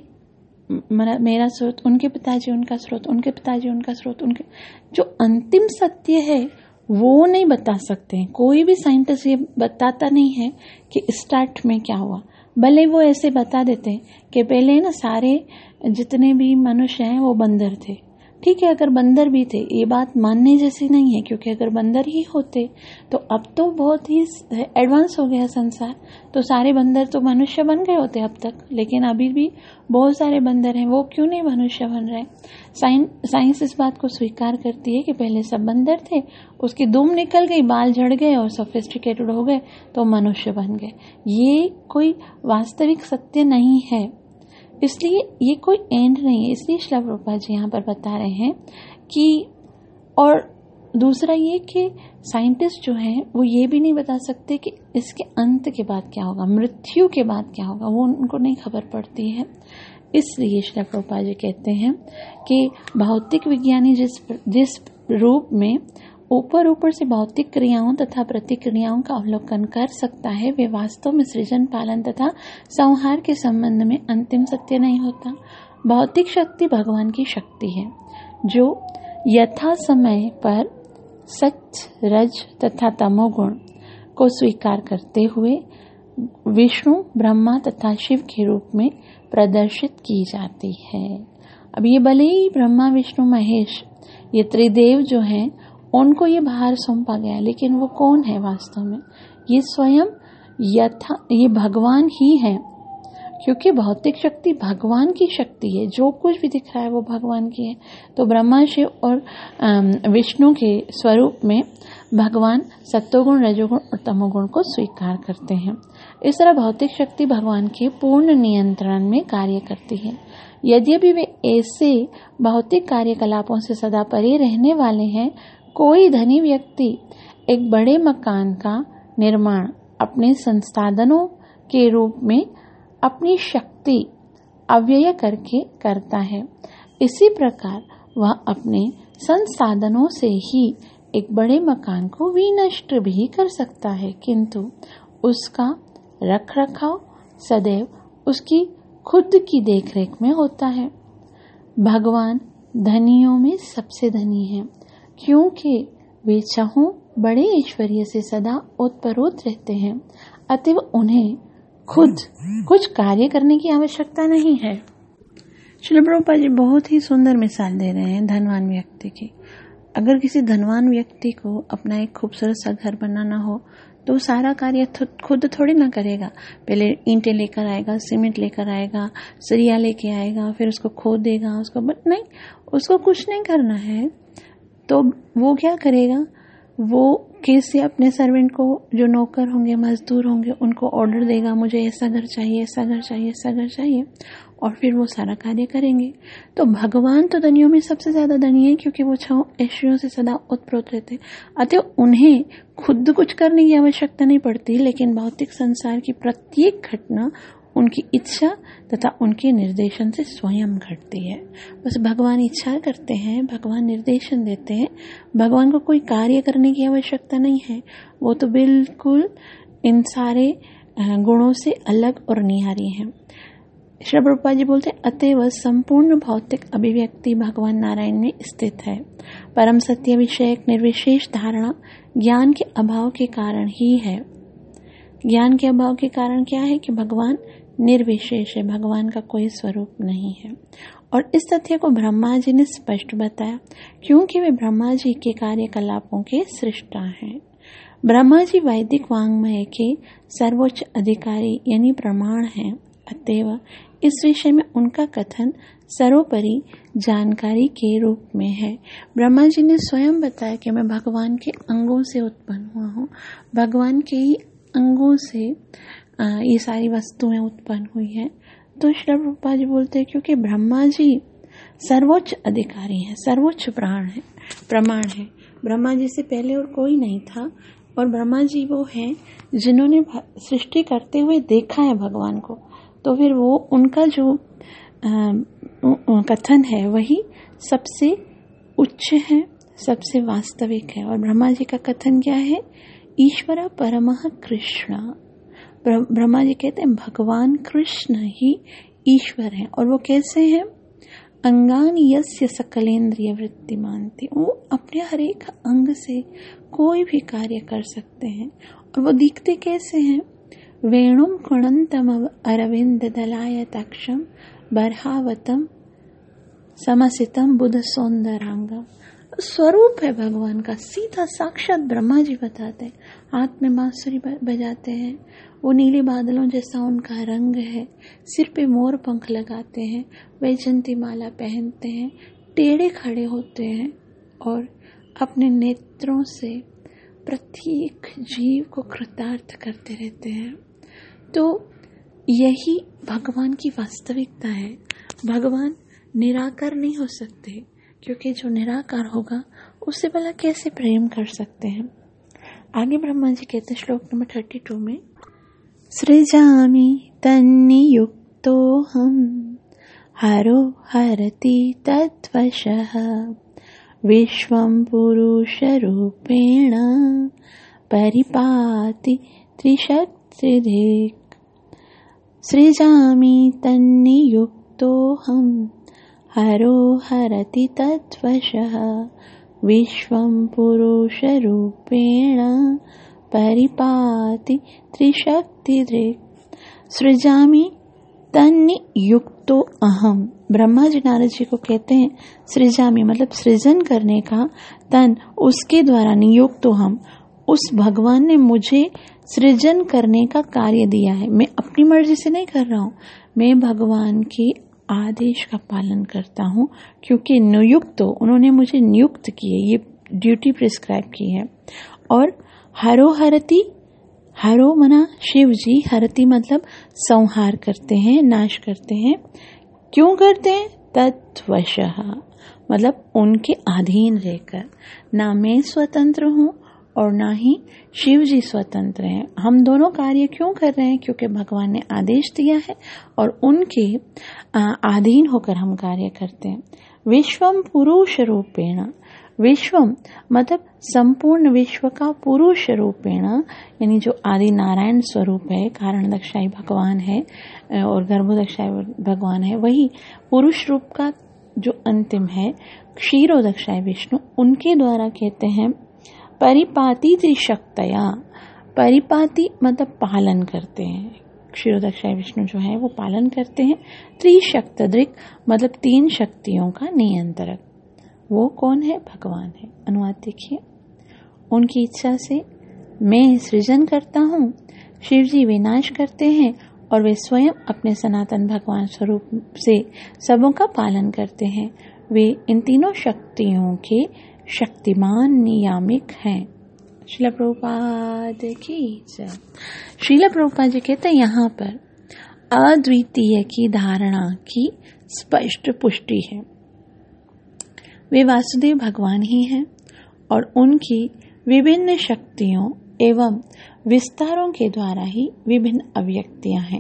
मेरा स्रोत, उनके पिताजी उनका स्रोत, उनके पिताजी उनका स्रोत, उनके जो अंतिम सत्य है वो नहीं बता सकते हैं। कोई भी साइंटिस्ट ये बताता नहीं है कि स्टार्ट में क्या हुआ। भले वो ऐसे बता देते हैं कि पहले ना सारे जितने भी मनुष्य हैं वो बंदर थे। ठीक है, अगर बंदर भी थे ये बात मानने जैसी नहीं है, क्योंकि अगर बंदर ही होते तो अब तो बहुत ही एडवांस हो गया संसार, तो सारे बंदर तो मनुष्य बन गए होते अब तक। लेकिन अभी भी बहुत सारे बंदर हैं, वो क्यों नहीं मनुष्य बन रहे? साइंस इस बात को स्वीकार करती है कि पहले सब बंदर थे, उसकी दुम निकल गई, बाल झड़ गए और सोफिस्टिकेटेड हो गए तो मनुष्य बन गए। ये कोई वास्तविक सत्य नहीं है, इसलिए ये कोई एंड नहीं है। इसलिए श्रील प्रभुपाद जी यहाँ पर बता रहे हैं कि, और दूसरा ये कि साइंटिस्ट जो हैं वो ये भी नहीं बता सकते कि इसके अंत के बाद क्या होगा, मृत्यु के बाद क्या होगा, वो उनको नहीं खबर पड़ती है। इसलिए श्रील प्रभुपाद जी कहते हैं कि भौतिक विज्ञानी जिस रूप में ऊपर ऊपर से भौतिक क्रियाओं तथा प्रतिक्रियाओं का अवलोकन कर सकता है, वे वास्तव में सृजन, पालन तथा संहार के संबंध में अंतिम सत्य नहीं होता। भौतिक शक्ति भगवान की शक्ति है जो यथा समय पर सच, रज तथा तमोगुण को स्वीकार करते हुए विष्णु, ब्रह्मा तथा शिव के रूप में प्रदर्शित की जाती है। अब ये भले ही ब्रह्मा, विष्णु, महेश, ये त्रिदेव जो हैं उनको ये भार सौंपा गया, लेकिन वो कौन है वास्तव में? ये स्वयं ये भगवान ही है, क्योंकि भौतिक शक्ति भगवान की शक्ति है। जो कुछ भी दिख रहा है वो भगवान की है। तो ब्रह्मा, शिव और विष्णु के स्वरूप में भगवान सत्वगुण, रजोगुण और तमोगुण को स्वीकार करते हैं। इस तरह भौतिक शक्ति भगवान के पूर्ण नियंत्रण में कार्य करती है। यद्यपि वे ऐसे भौतिक कार्यकलापों से सदा परे रहने वाले हैं, कोई धनी व्यक्ति एक बड़े मकान का निर्माण अपने संसाधनों के रूप में अपनी शक्ति अव्यय करके करता है। इसी प्रकार वह अपने संसाधनों से ही एक बड़े मकान को विनष्ट भी कर सकता है, किंतु उसका रख रखाव सदैव उसकी खुद की देखरेख में होता है। भगवान धनियों में सबसे धनी है, क्योंकि वे चाहों बड़े ऐश्वर्य से सदा ओतप्रोत रहते हैं, अतएव उन्हें खुद कुछ कार्य करने की आवश्यकता नहीं है। श्रील प्रभुपाद जी बहुत ही सुंदर मिसाल दे रहे हैं धनवान व्यक्ति की। अगर किसी धनवान व्यक्ति को अपना एक खूबसूरत सा घर बनाना हो तो सारा कार्य खुद थोड़ी ना करेगा। पहले ईंटें लेकर आएगा, सीमेंट लेकर आएगा, सरिया लेके आएगा, फिर उसको खोदेगा, उसको नहीं, उसको कुछ नहीं करना है। तो वो क्या करेगा? वो कैसे अपने सर्वेंट को, जो नौकर होंगे, मजदूर होंगे, उनको ऑर्डर देगा, मुझे ऐसा घर चाहिए, ऐसा घर चाहिए, ऐसा घर चाहिए, और फिर वो सारा कार्य करेंगे। तो भगवान तो धनियों में सबसे ज्यादा धनी है, क्योंकि वो छह ऐश्वर्यों से सदा ओतप्रोत रहते, अतः उन्हें खुद कुछ करने की आवश्यकता नहीं पड़ती। लेकिन भौतिक संसार की प्रत्येक घटना उनकी इच्छा तथा उनके निर्देशन से स्वयं घटती है। बस भगवान इच्छा करते हैं, भगवान निर्देशन देते हैं, भगवान को कोई कार्य करने की आवश्यकता नहीं है। वो तो बिल्कुल इन सारे गुणों से अलग और निहारी हैं। श्री प्रभुपाद जी बोलते हैं, अतएव संपूर्ण भौतिक अभिव्यक्ति भगवान नारायण में स्थित है। परम सत्य विषयक निर्विशेष धारणा ज्ञान के अभाव के कारण ही है। ज्ञान के अभाव के कारण क्या है कि भगवान निर्विशेष है, भगवान का कोई स्वरूप नहीं है। और इस तथ्य को ब्रह्मा जी ने स्पष्ट बताया, क्योंकि वे ब्रह्मा जी के कार्यकलापों के सृष्टा हैं। ब्रह्मा जी वैदिक वाङ्मय के सर्वोच्च अधिकारी यानी प्रमाण हैं। अतएव इस विषय में उनका कथन सर्वोपरि जानकारी के रूप में है। ब्रह्मा जी ने स्वयं बताया कि मैं भगवान के अंगों से उत्पन्न हुआ हूँ, भगवान के ही अंगों से ये सारी वस्तुएं उत्पन्न हुई हैं। तो श्रील प्रभुपाद जी बोलते हैं क्योंकि ब्रह्मा जी सर्वोच्च अधिकारी हैं, सर्वोच्च प्रमाण है। ब्रह्मा जी से पहले और कोई नहीं था, और ब्रह्मा जी वो हैं जिन्होंने सृष्टि करते हुए देखा है भगवान को। तो फिर वो उनका जो कथन है वही सबसे उच्च है, सबसे वास्तविक है। और ब्रह्मा जी का कथन क्या है? ईश्वर परमः कृष्ण। ब्रह्मा जी कहते हैं भगवान कृष्ण ही ईश्वर है। और वो कैसे हैं? अंगानि यस्य सकलेन्द्रिय वृत्तिमान्ति। वो अपने हर एक अंग से कोई भी कार्य कर सकते हैं। और वो दिखते कैसे हैं? वेणुम कुणंतम अरविंद दलायताक्षम बर्हावतम समसितम बुध सौंदरांगम। स्वरूप है भगवान का, सीधा साक्षात ब्रह्मा जी बताते हैं। हाथ में बांसुरी बजाते हैं, वो नीले बादलों जैसा उनका रंग है, सिर पे मोर पंख लगाते हैं, वैजंती माला पहनते हैं, टेढ़े खड़े होते हैं और अपने नेत्रों से प्रत्येक जीव को कृतार्थ करते रहते हैं। तो यही भगवान की वास्तविकता है। भगवान निराकार नहीं हो सकते, क्योंकि जो निराकार होगा उससे भला कैसे प्रेम कर सकते हैं। आगे ब्रह्मा जी कहते हैं श्लोक नंबर 32 में, सृजामि तन्नियुक्तोऽहं हरो हरति तद्वशः विश्वं पुरुषरूपेण परिपाति त्रिशक्तिधिक्। सृजामि तन्नियुक्तोऽहं हरो हरति तद्वशः विश्वं पुरुषरूपेण परिपाति त्रिशक्तिधृक्। सृजामि तन्नियुक्तो अहम। ब्रह्मा जी नारद जी को कहते हैं सृजामि मतलब सृजन करने का, तन उसके द्वारा, नियुक्तो हम उस भगवान ने मुझे सृजन करने का कार्य दिया है। मैं अपनी मर्जी से नहीं कर रहा हूँ, मैं भगवान के आदेश का पालन करता हूँ, क्योंकि नियुक्तो उन्होंने मुझे नियुक्त किए, ये ड्यूटी प्रिस्क्राइब की है। और हरो हरति, हरो मना शिव जी, हरति मतलब संहार करते हैं, नाश करते हैं। क्यों करते हैं? तद्वशः मतलब उनके अधीन रहकर। ना मैं स्वतंत्र हूँ और ना ही शिव जी स्वतंत्र हैं। हम दोनों कार्य क्यों कर रहे हैं? क्योंकि भगवान ने आदेश दिया है और उनके अधीन होकर हम कार्य करते हैं। विश्वम पुरुष रूपेण, विश्वम मतलब संपूर्ण विश्व का पुरुष रूपेण, यानी जो आदि नारायण स्वरूप है, कारणदक्षाई भगवान है और गर्भोदक्षाई भगवान है, वही पुरुष रूप का जो अंतिम है क्षीरोदक्षाई विष्णु, उनके द्वारा कहते हैं परिपाति त्रिशक्तया। परिपाति मतलब पालन करते हैं, क्षीरोदक्षाई विष्णु जो है वो पालन करते हैं। त्रिशक्तदृक् मतलब 3 शक्तियों का नियंत्रक। वो कौन है? भगवान है। अनुवाद देखिए, उनकी इच्छा से मैं सृजन करता हूँ, शिव जी विनाश करते हैं और वे स्वयं अपने सनातन भगवान स्वरूप से सबों का पालन करते हैं। वे इन तीनों शक्तियों के शक्तिमान नियामक हैं। श्रील प्रभुपाद की जय। श्रील प्रभुपाद जी कहते हैं यहाँ पर अद्वितीय की धारणा की स्पष्ट पुष्टि है। वे वासुदेव भगवान ही हैं और उनकी विभिन्न शक्तियों एवं विस्तारों के द्वारा ही विभिन्न अभिव्यक्तियां हैं।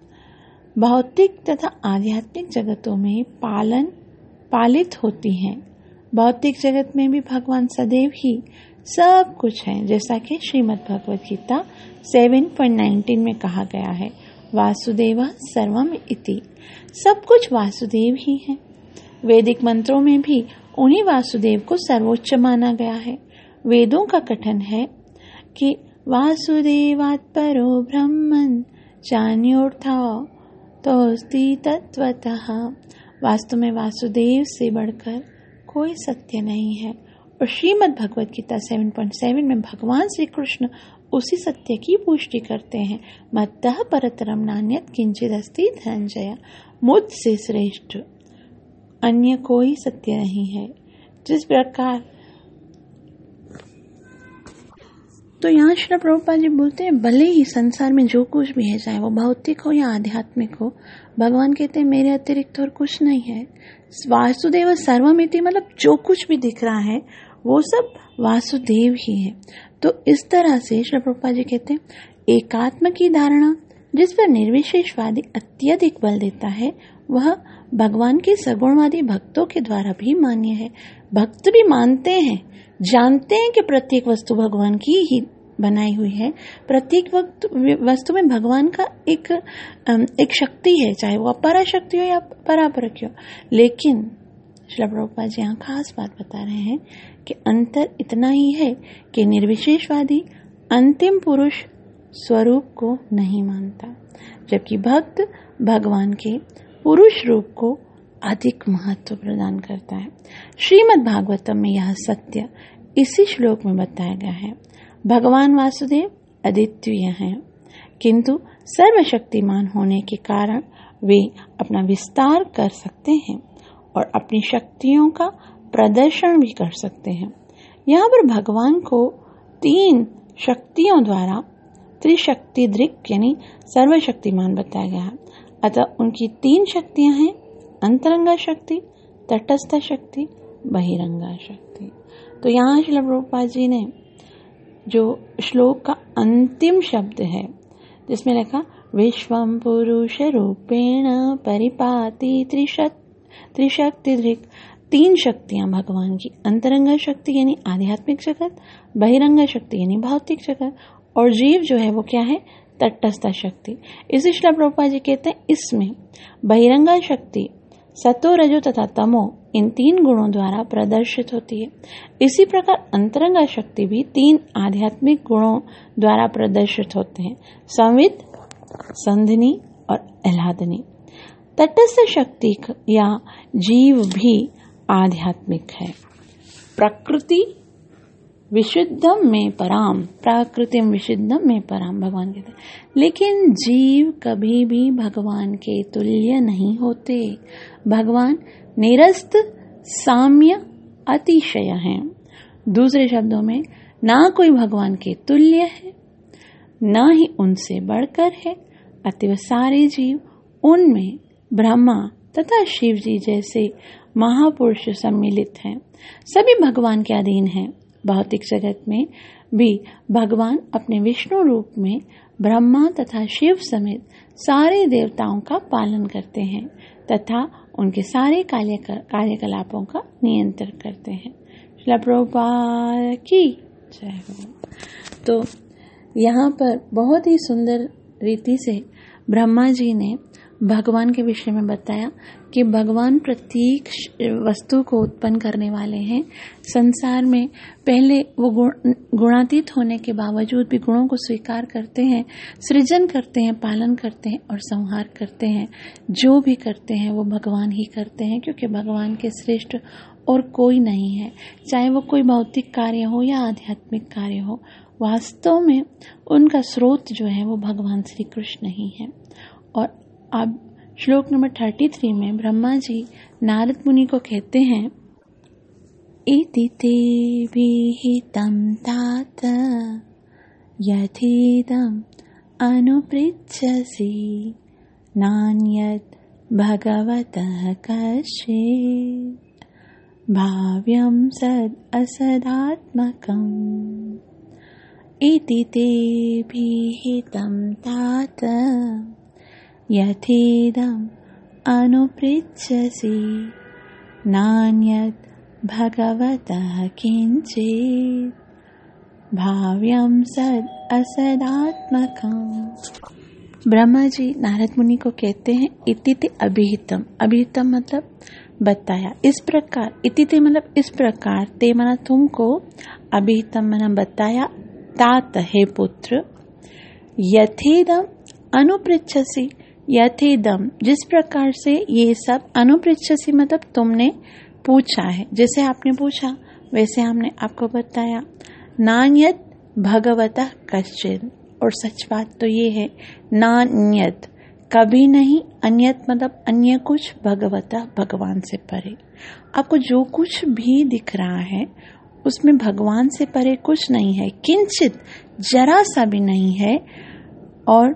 भौतिक तथा आध्यात्मिक जगतों में पालित होती हैं। भौतिक जगत में भी भगवान सदैव ही सब कुछ है, जैसा कि श्रीमद् भगवद गीता 7.19 में कहा गया है, वासुदेव सर्वम इति। सब कुछ वासुदेव ही है। वैदिक मंत्रों में भी उन्हीं वासुदेव को सर्वोच्च माना गया है। वेदों का कथन है कि वासुदेवात् परो ब्रह्मन् चान्योर्था तो अस्ति तत्वतः, वास्तव में वासुदेव से बढ़कर कोई सत्य नहीं है। और श्रीमद् भगवद गीता 7.7 में भगवान श्री कृष्ण उसी सत्य की पुष्टि करते हैं। मत्तः परतरम नान्यत् किंचित् अस्ति धनंजय, मुझसे श्रेष्ठ अन्य कोई सत्य नहीं है। जिस प्रकार तो यहाँ श्री प्रभुपाद जी बोलते हैं, भले ही संसार में जो कुछ भी है, चाहे वो भौतिक हो या आध्यात्मिक हो, भगवान कहते हैं मेरे अतिरिक्त और कुछ नहीं है। वासुदेव सर्वमिति मतलब जो कुछ भी दिख रहा है वो सब वासुदेव ही है। तो इस तरह से श्री प्रभुपाद जी कहते हैं एकात्म की धारणा जिस पर निर्विशेषवादी अत्यधिक बल देता है वह भगवान के सगुणवादी भक्तों के द्वारा भी मान्य है। भक्त भी मानते हैं, जानते हैं कि प्रत्येक वस्तु भगवान की ही बनाई हुई है, प्रत्येक वस्तु में भगवान का एक शक्ति है, चाहे वो अपरा शक्ति हो या परापरक हो। लेकिन श्रील प्रभुपाद जी यहाँ खास बात बता रहे हैं कि अंतर इतना ही है कि निर्विशेषवादी अंतिम पुरुष स्वरूप को नहीं मानता, जबकि भक्त भगवान के पुरुष रूप को अधिक महत्व प्रदान करता है। श्रीमद् भागवतम में यह सत्य इसी श्लोक में बताया गया है। भगवान वासुदेव अद्वितीय हैं, किंतु सर्वशक्तिमान होने के कारण वे अपना विस्तार कर सकते हैं और अपनी शक्तियों का प्रदर्शन भी कर सकते हैं। यहाँ पर भगवान को 3 शक्तियों द्वारा त्रिशक्ति दृक् यानी सर्वशक्तिमान बताया गया है। अतः उनकी 3 शक्तियां हैं, अंतरंगा शक्ति, तटस्थ शक्ति, बहिरंगा शक्ति। तो यहाँ श्रील प्रभुपाद जी ने जो श्लोक का अंतिम शब्द है जिसमें लिखा विश्वम पुरुष रूपेण परिपाति त्रिशक्ति दृक्, 3 शक्तियां भगवान की, अंतरंगा शक्ति यानी आध्यात्मिक जगत, बहिरंगा शक्ति यानी भौतिक जगत, और जीव जो है वो क्या है, तटस्थ शक्ति। इसी श्रील प्रभुपाद जी कहते हैं इसमें बहिरंगा शक्ति सतो रजो तथा तमो इन 3 गुणों द्वारा प्रदर्शित होती है। इसी प्रकार अंतरंगा शक्ति भी 3 आध्यात्मिक गुणों द्वारा प्रदर्शित होते हैं, संवित, संधिनी और आह्लादनी। तटस्थ शक्ति या जीव भी आध्यात्मिक है। प्रकृति विशुद्धम में पराम, प्रकृतिम विशुद्धम में पराम भगवान कहते हैं। लेकिन जीव कभी भी भगवान के तुल्य नहीं होते। भगवान निरस्त साम्य अतिशय हैं। दूसरे शब्दों में ना कोई भगवान के तुल्य है, ना ही उनसे बढ़कर है। अतः सारे जीव उनमें ब्रह्मा तथा शिव जी जैसे महापुरुष सम्मिलित हैं। सभी भगवान के अधीन हैं। भौतिक जगत में भी भगवान अपने विष्णु रूप में ब्रह्मा तथा शिव समेत सारे देवताओं का पालन करते हैं तथा उनके सारे कार्यकलापों का नियंत्रण करते हैं। श्रील प्रभुपाद की जय हो। तो यहाँ पर बहुत ही सुंदर रीति से ब्रह्मा जी ने भगवान के विषय में बताया कि भगवान प्रत्येक वस्तु को उत्पन्न करने वाले हैं। संसार में पहले वो गुणातीत होने के बावजूद भी गुणों को स्वीकार करते हैं, सृजन करते हैं, पालन करते हैं और संहार करते हैं। जो भी करते हैं वो भगवान ही करते हैं, क्योंकि भगवान के श्रेष्ठ और कोई नहीं है। चाहे वो कोई भौतिक कार्य हो या आध्यात्मिक कार्य हो, वास्तव में उनका स्रोत जो है वो भगवान श्री कृष्ण ही है। और अब श्लोक नंबर 33 में ब्रह्मा जी नारद मुनि को कहते हैं, इति ते विहितं तात यथेदं अनुपृच्छसि नान्यत् भगवतः कश्चित् भाव्यं सद् असदात्मकम्। इति ते विहितं तात यथेदं अनुपृच्छसि नान्यत् भगवतः किंचित् भाव्यं सद् असदात्मकम्। ब्रह्मा जी नारद मुनि को कहते हैं इति अभिहितम, अभिहितम मतलब बताया, इस प्रकार, इति मतलब इस प्रकार, ते मना तुमको, अभिहितम मना बताया, तात है पुत्र, यथेदम अनुपृच्छसि यथेदम, जिस प्रकार से ये सब अनुपृच्छसि मतलब तुमने पूछा है, जैसे आपने पूछा वैसे हमने आपको बताया। नान्यत भगवतः कश्चित्, और सच बात तो ये है, नान्यत कभी नहीं, अन्यत मतलब अन्य कुछ, भगवतः भगवान से परे। आपको जो कुछ भी दिख रहा है उसमें भगवान से परे कुछ नहीं है, किंचित जरा सा भी नहीं है। और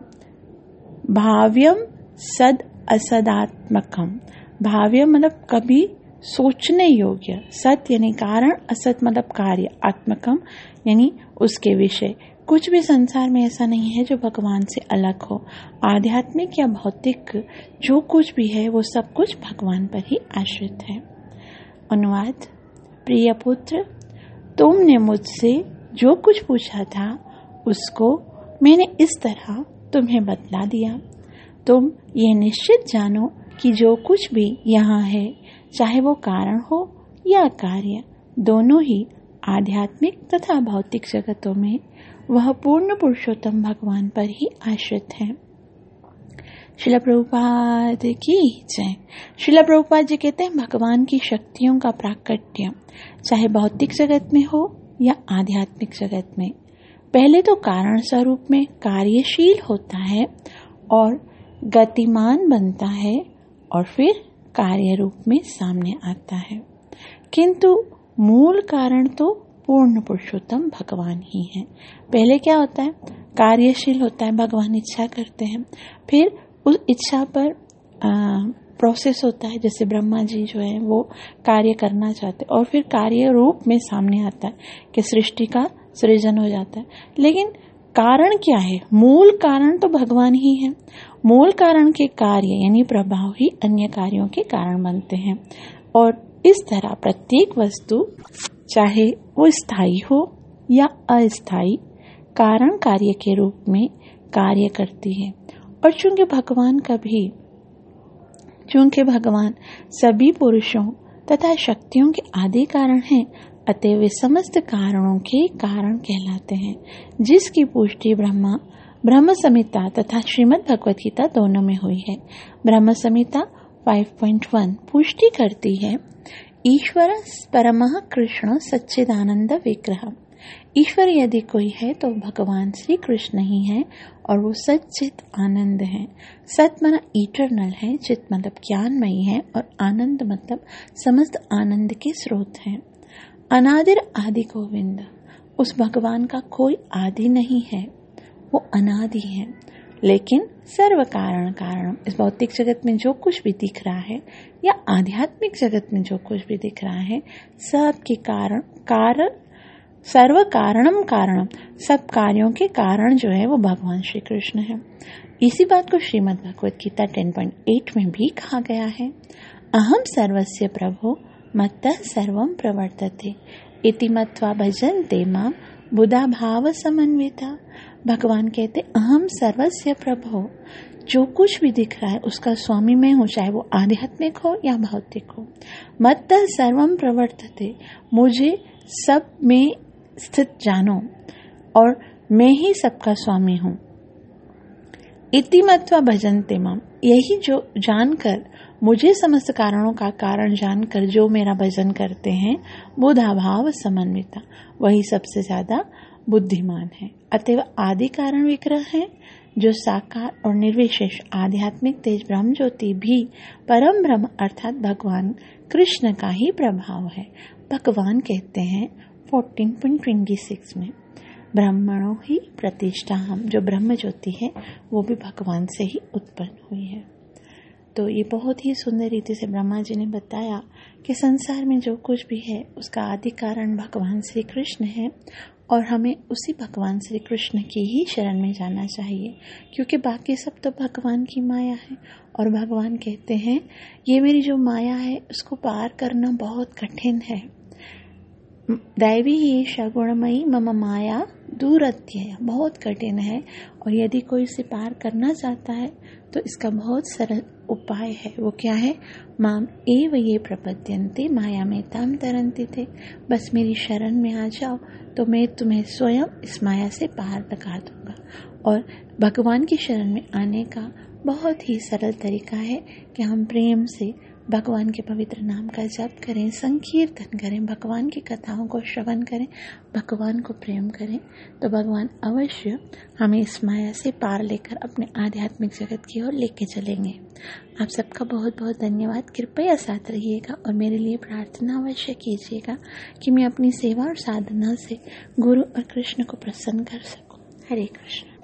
भाव्यम सद असदात्मकम, भाव्यम मतलब कभी सोचने योग्य, सत यानी कारण, असत मतलब कार्य, आत्मकम यानी उसके विषय। कुछ भी संसार में ऐसा नहीं है जो भगवान से अलग हो। आध्यात्मिक या भौतिक जो कुछ भी है वो सब कुछ भगवान पर ही आश्रित है। अनुवाद। प्रिय पुत्र, तुमने मुझसे जो कुछ पूछा था उसको मैंने इस तरह तुम्हें बतला दिया। तुम ये निश्चित जानो कि जो कुछ भी यहाँ है, चाहे वो कारण हो या कार्य, दोनों ही आध्यात्मिक तथा भौतिक जगतों में वह पूर्ण पुरुषोत्तम भगवान पर ही आश्रित है। श्रील प्रभुपाद की जय। श्रील प्रभुपाद जी कहते हैं, भगवान की शक्तियों का प्राकट्य चाहे भौतिक जगत में हो या आध्यात्मिक जगत में, पहले तो कारण स्वरूप में कार्यशील होता है और गतिमान बनता है और फिर कार्य रूप में सामने आता है, किंतु मूल कारण तो पूर्ण पुरुषोत्तम भगवान ही है। पहले क्या होता है, कार्यशील होता है, भगवान इच्छा करते हैं, फिर उस इच्छा पर प्रोसेस होता है, जैसे ब्रह्मा जी जो है वो कार्य करना चाहते हैं और फिर कार्य रूप में सामने आता है कि सृष्टि का सृजन हो जाता है। लेकिन कारण क्या है, मूल कारण तो भगवान ही है। मूल कारण के कार्य यानी प्रभाव ही अन्य कार्यों के कारण बनते हैं और इस तरह प्रत्येक वस्तु चाहे वो स्थायी हो या अस्थायी, कारण कार्य के रूप में कार्य करती है। और चूंकि भगवान सभी पुरुषों तथा शक्तियों के आदि कारण हैं, अतः वे समस्त कारणों के कारण कहलाते हैं, जिसकी पुष्टि ब्रह्म संहिता तथा श्रीमद् भगवत गीता दोनों में हुई है। ब्रह्म संहिता 5.1 पुष्टि करती है, ईश्वर परमः कृष्ण सच्चिदानंद विग्रह। ईश्वर यदि कोई है तो भगवान श्री कृष्ण ही है और वो सच्चित आनंद है। सत माना इटरनल है, चित मतलब ज्ञानमयी है और आनंद मतलब समस्त आनंद के स्रोत है। अनादिर आदि गोविंद, उस भगवान का कोई आदि नहीं है, वो अनादि है। लेकिन सर्व कारण इस भौतिक जगत में जो कुछ भी दिख रहा है या आध्यात्मिक जगत में जो कुछ भी दिख रहा है, सब के कारण सर्व कारणम, सब कार्यों के कारण जो है वो भगवान श्री कृष्ण है। इसी बात को श्रीमद् भगवत गीता 10.8 में भी कहा गया है, अहम सर्वस्य प्रभो मत्तः सर्वं प्रवर्तते इति मत्वा भजन्ते मां बुधा भाव समन्विता। भगवान कहते अहम सर्वस्य प्रभो, जो कुछ भी दिख रहा है उसका स्वामी मैं हूँ, चाहे वो आध्यात्मिक हो या भौतिक हो। मत्तः सर्वं प्रवर्तते, मुझे सब में स्थित जानो और मैं ही सबका स्वामी हूँ। इति मत्वा भजन्ते माम, यही जो जानकर, मुझे समस्त कारणों का कारण जानकर जो मेरा भजन करते हैं, बुधा भाव समन्विता, वही सबसे ज्यादा बुद्धिमान है। अतएव आदि कारण विग्रह है, जो साकार और निर्विशेष आध्यात्मिक तेज ब्रह्म ज्योति भी परम ब्रह्म अर्थात भगवान कृष्ण का ही प्रभाव है। भगवान कहते हैं 14.26 में, ब्रह्मणो ही प्रतिष्ठा हम, जो ब्रह्म ज्योति है वो भी भगवान से ही उत्पन्न हुई है। तो ये बहुत ही सुंदर रीति से ब्रह्मा जी ने बताया कि संसार में जो कुछ भी है उसका आदि कारण भगवान श्री कृष्ण है और हमें उसी भगवान श्री कृष्ण की ही शरण में जाना चाहिए, क्योंकि बाकी सब तो भगवान की माया है। और भगवान कहते हैं ये मेरी जो माया है उसको पार करना बहुत कठिन है। दैवी ही सगुणमयी मम माया दूरत्यय, बहुत कठिन है और यदि कोई इसे पार करना चाहता है तो इसका बहुत सरल उपाय है। वो क्या है, माम एव ये प्रपद्यन्ते माया में ताम तरन्ति थे, बस मेरी शरण में आ जाओ तो मैं तुम्हें स्वयं इस माया से पार लगा दूंगा। और भगवान की शरण में आने का बहुत ही सरल तरीका है कि हम प्रेम से भगवान के पवित्र नाम का जप करें, संकीर्तन करें, भगवान की कथाओं को श्रवण करें, भगवान को प्रेम करें, तो भगवान अवश्य हमें इस माया से पार लेकर अपने आध्यात्मिक जगत की ओर लेके चलेंगे। आप सबका बहुत बहुत धन्यवाद। कृपया साथ रहिएगा और मेरे लिए प्रार्थना अवश्य कीजिएगा कि मैं अपनी सेवा और साधना से गुरु और कृष्ण को प्रसन्न कर सकूं। हरे कृष्ण।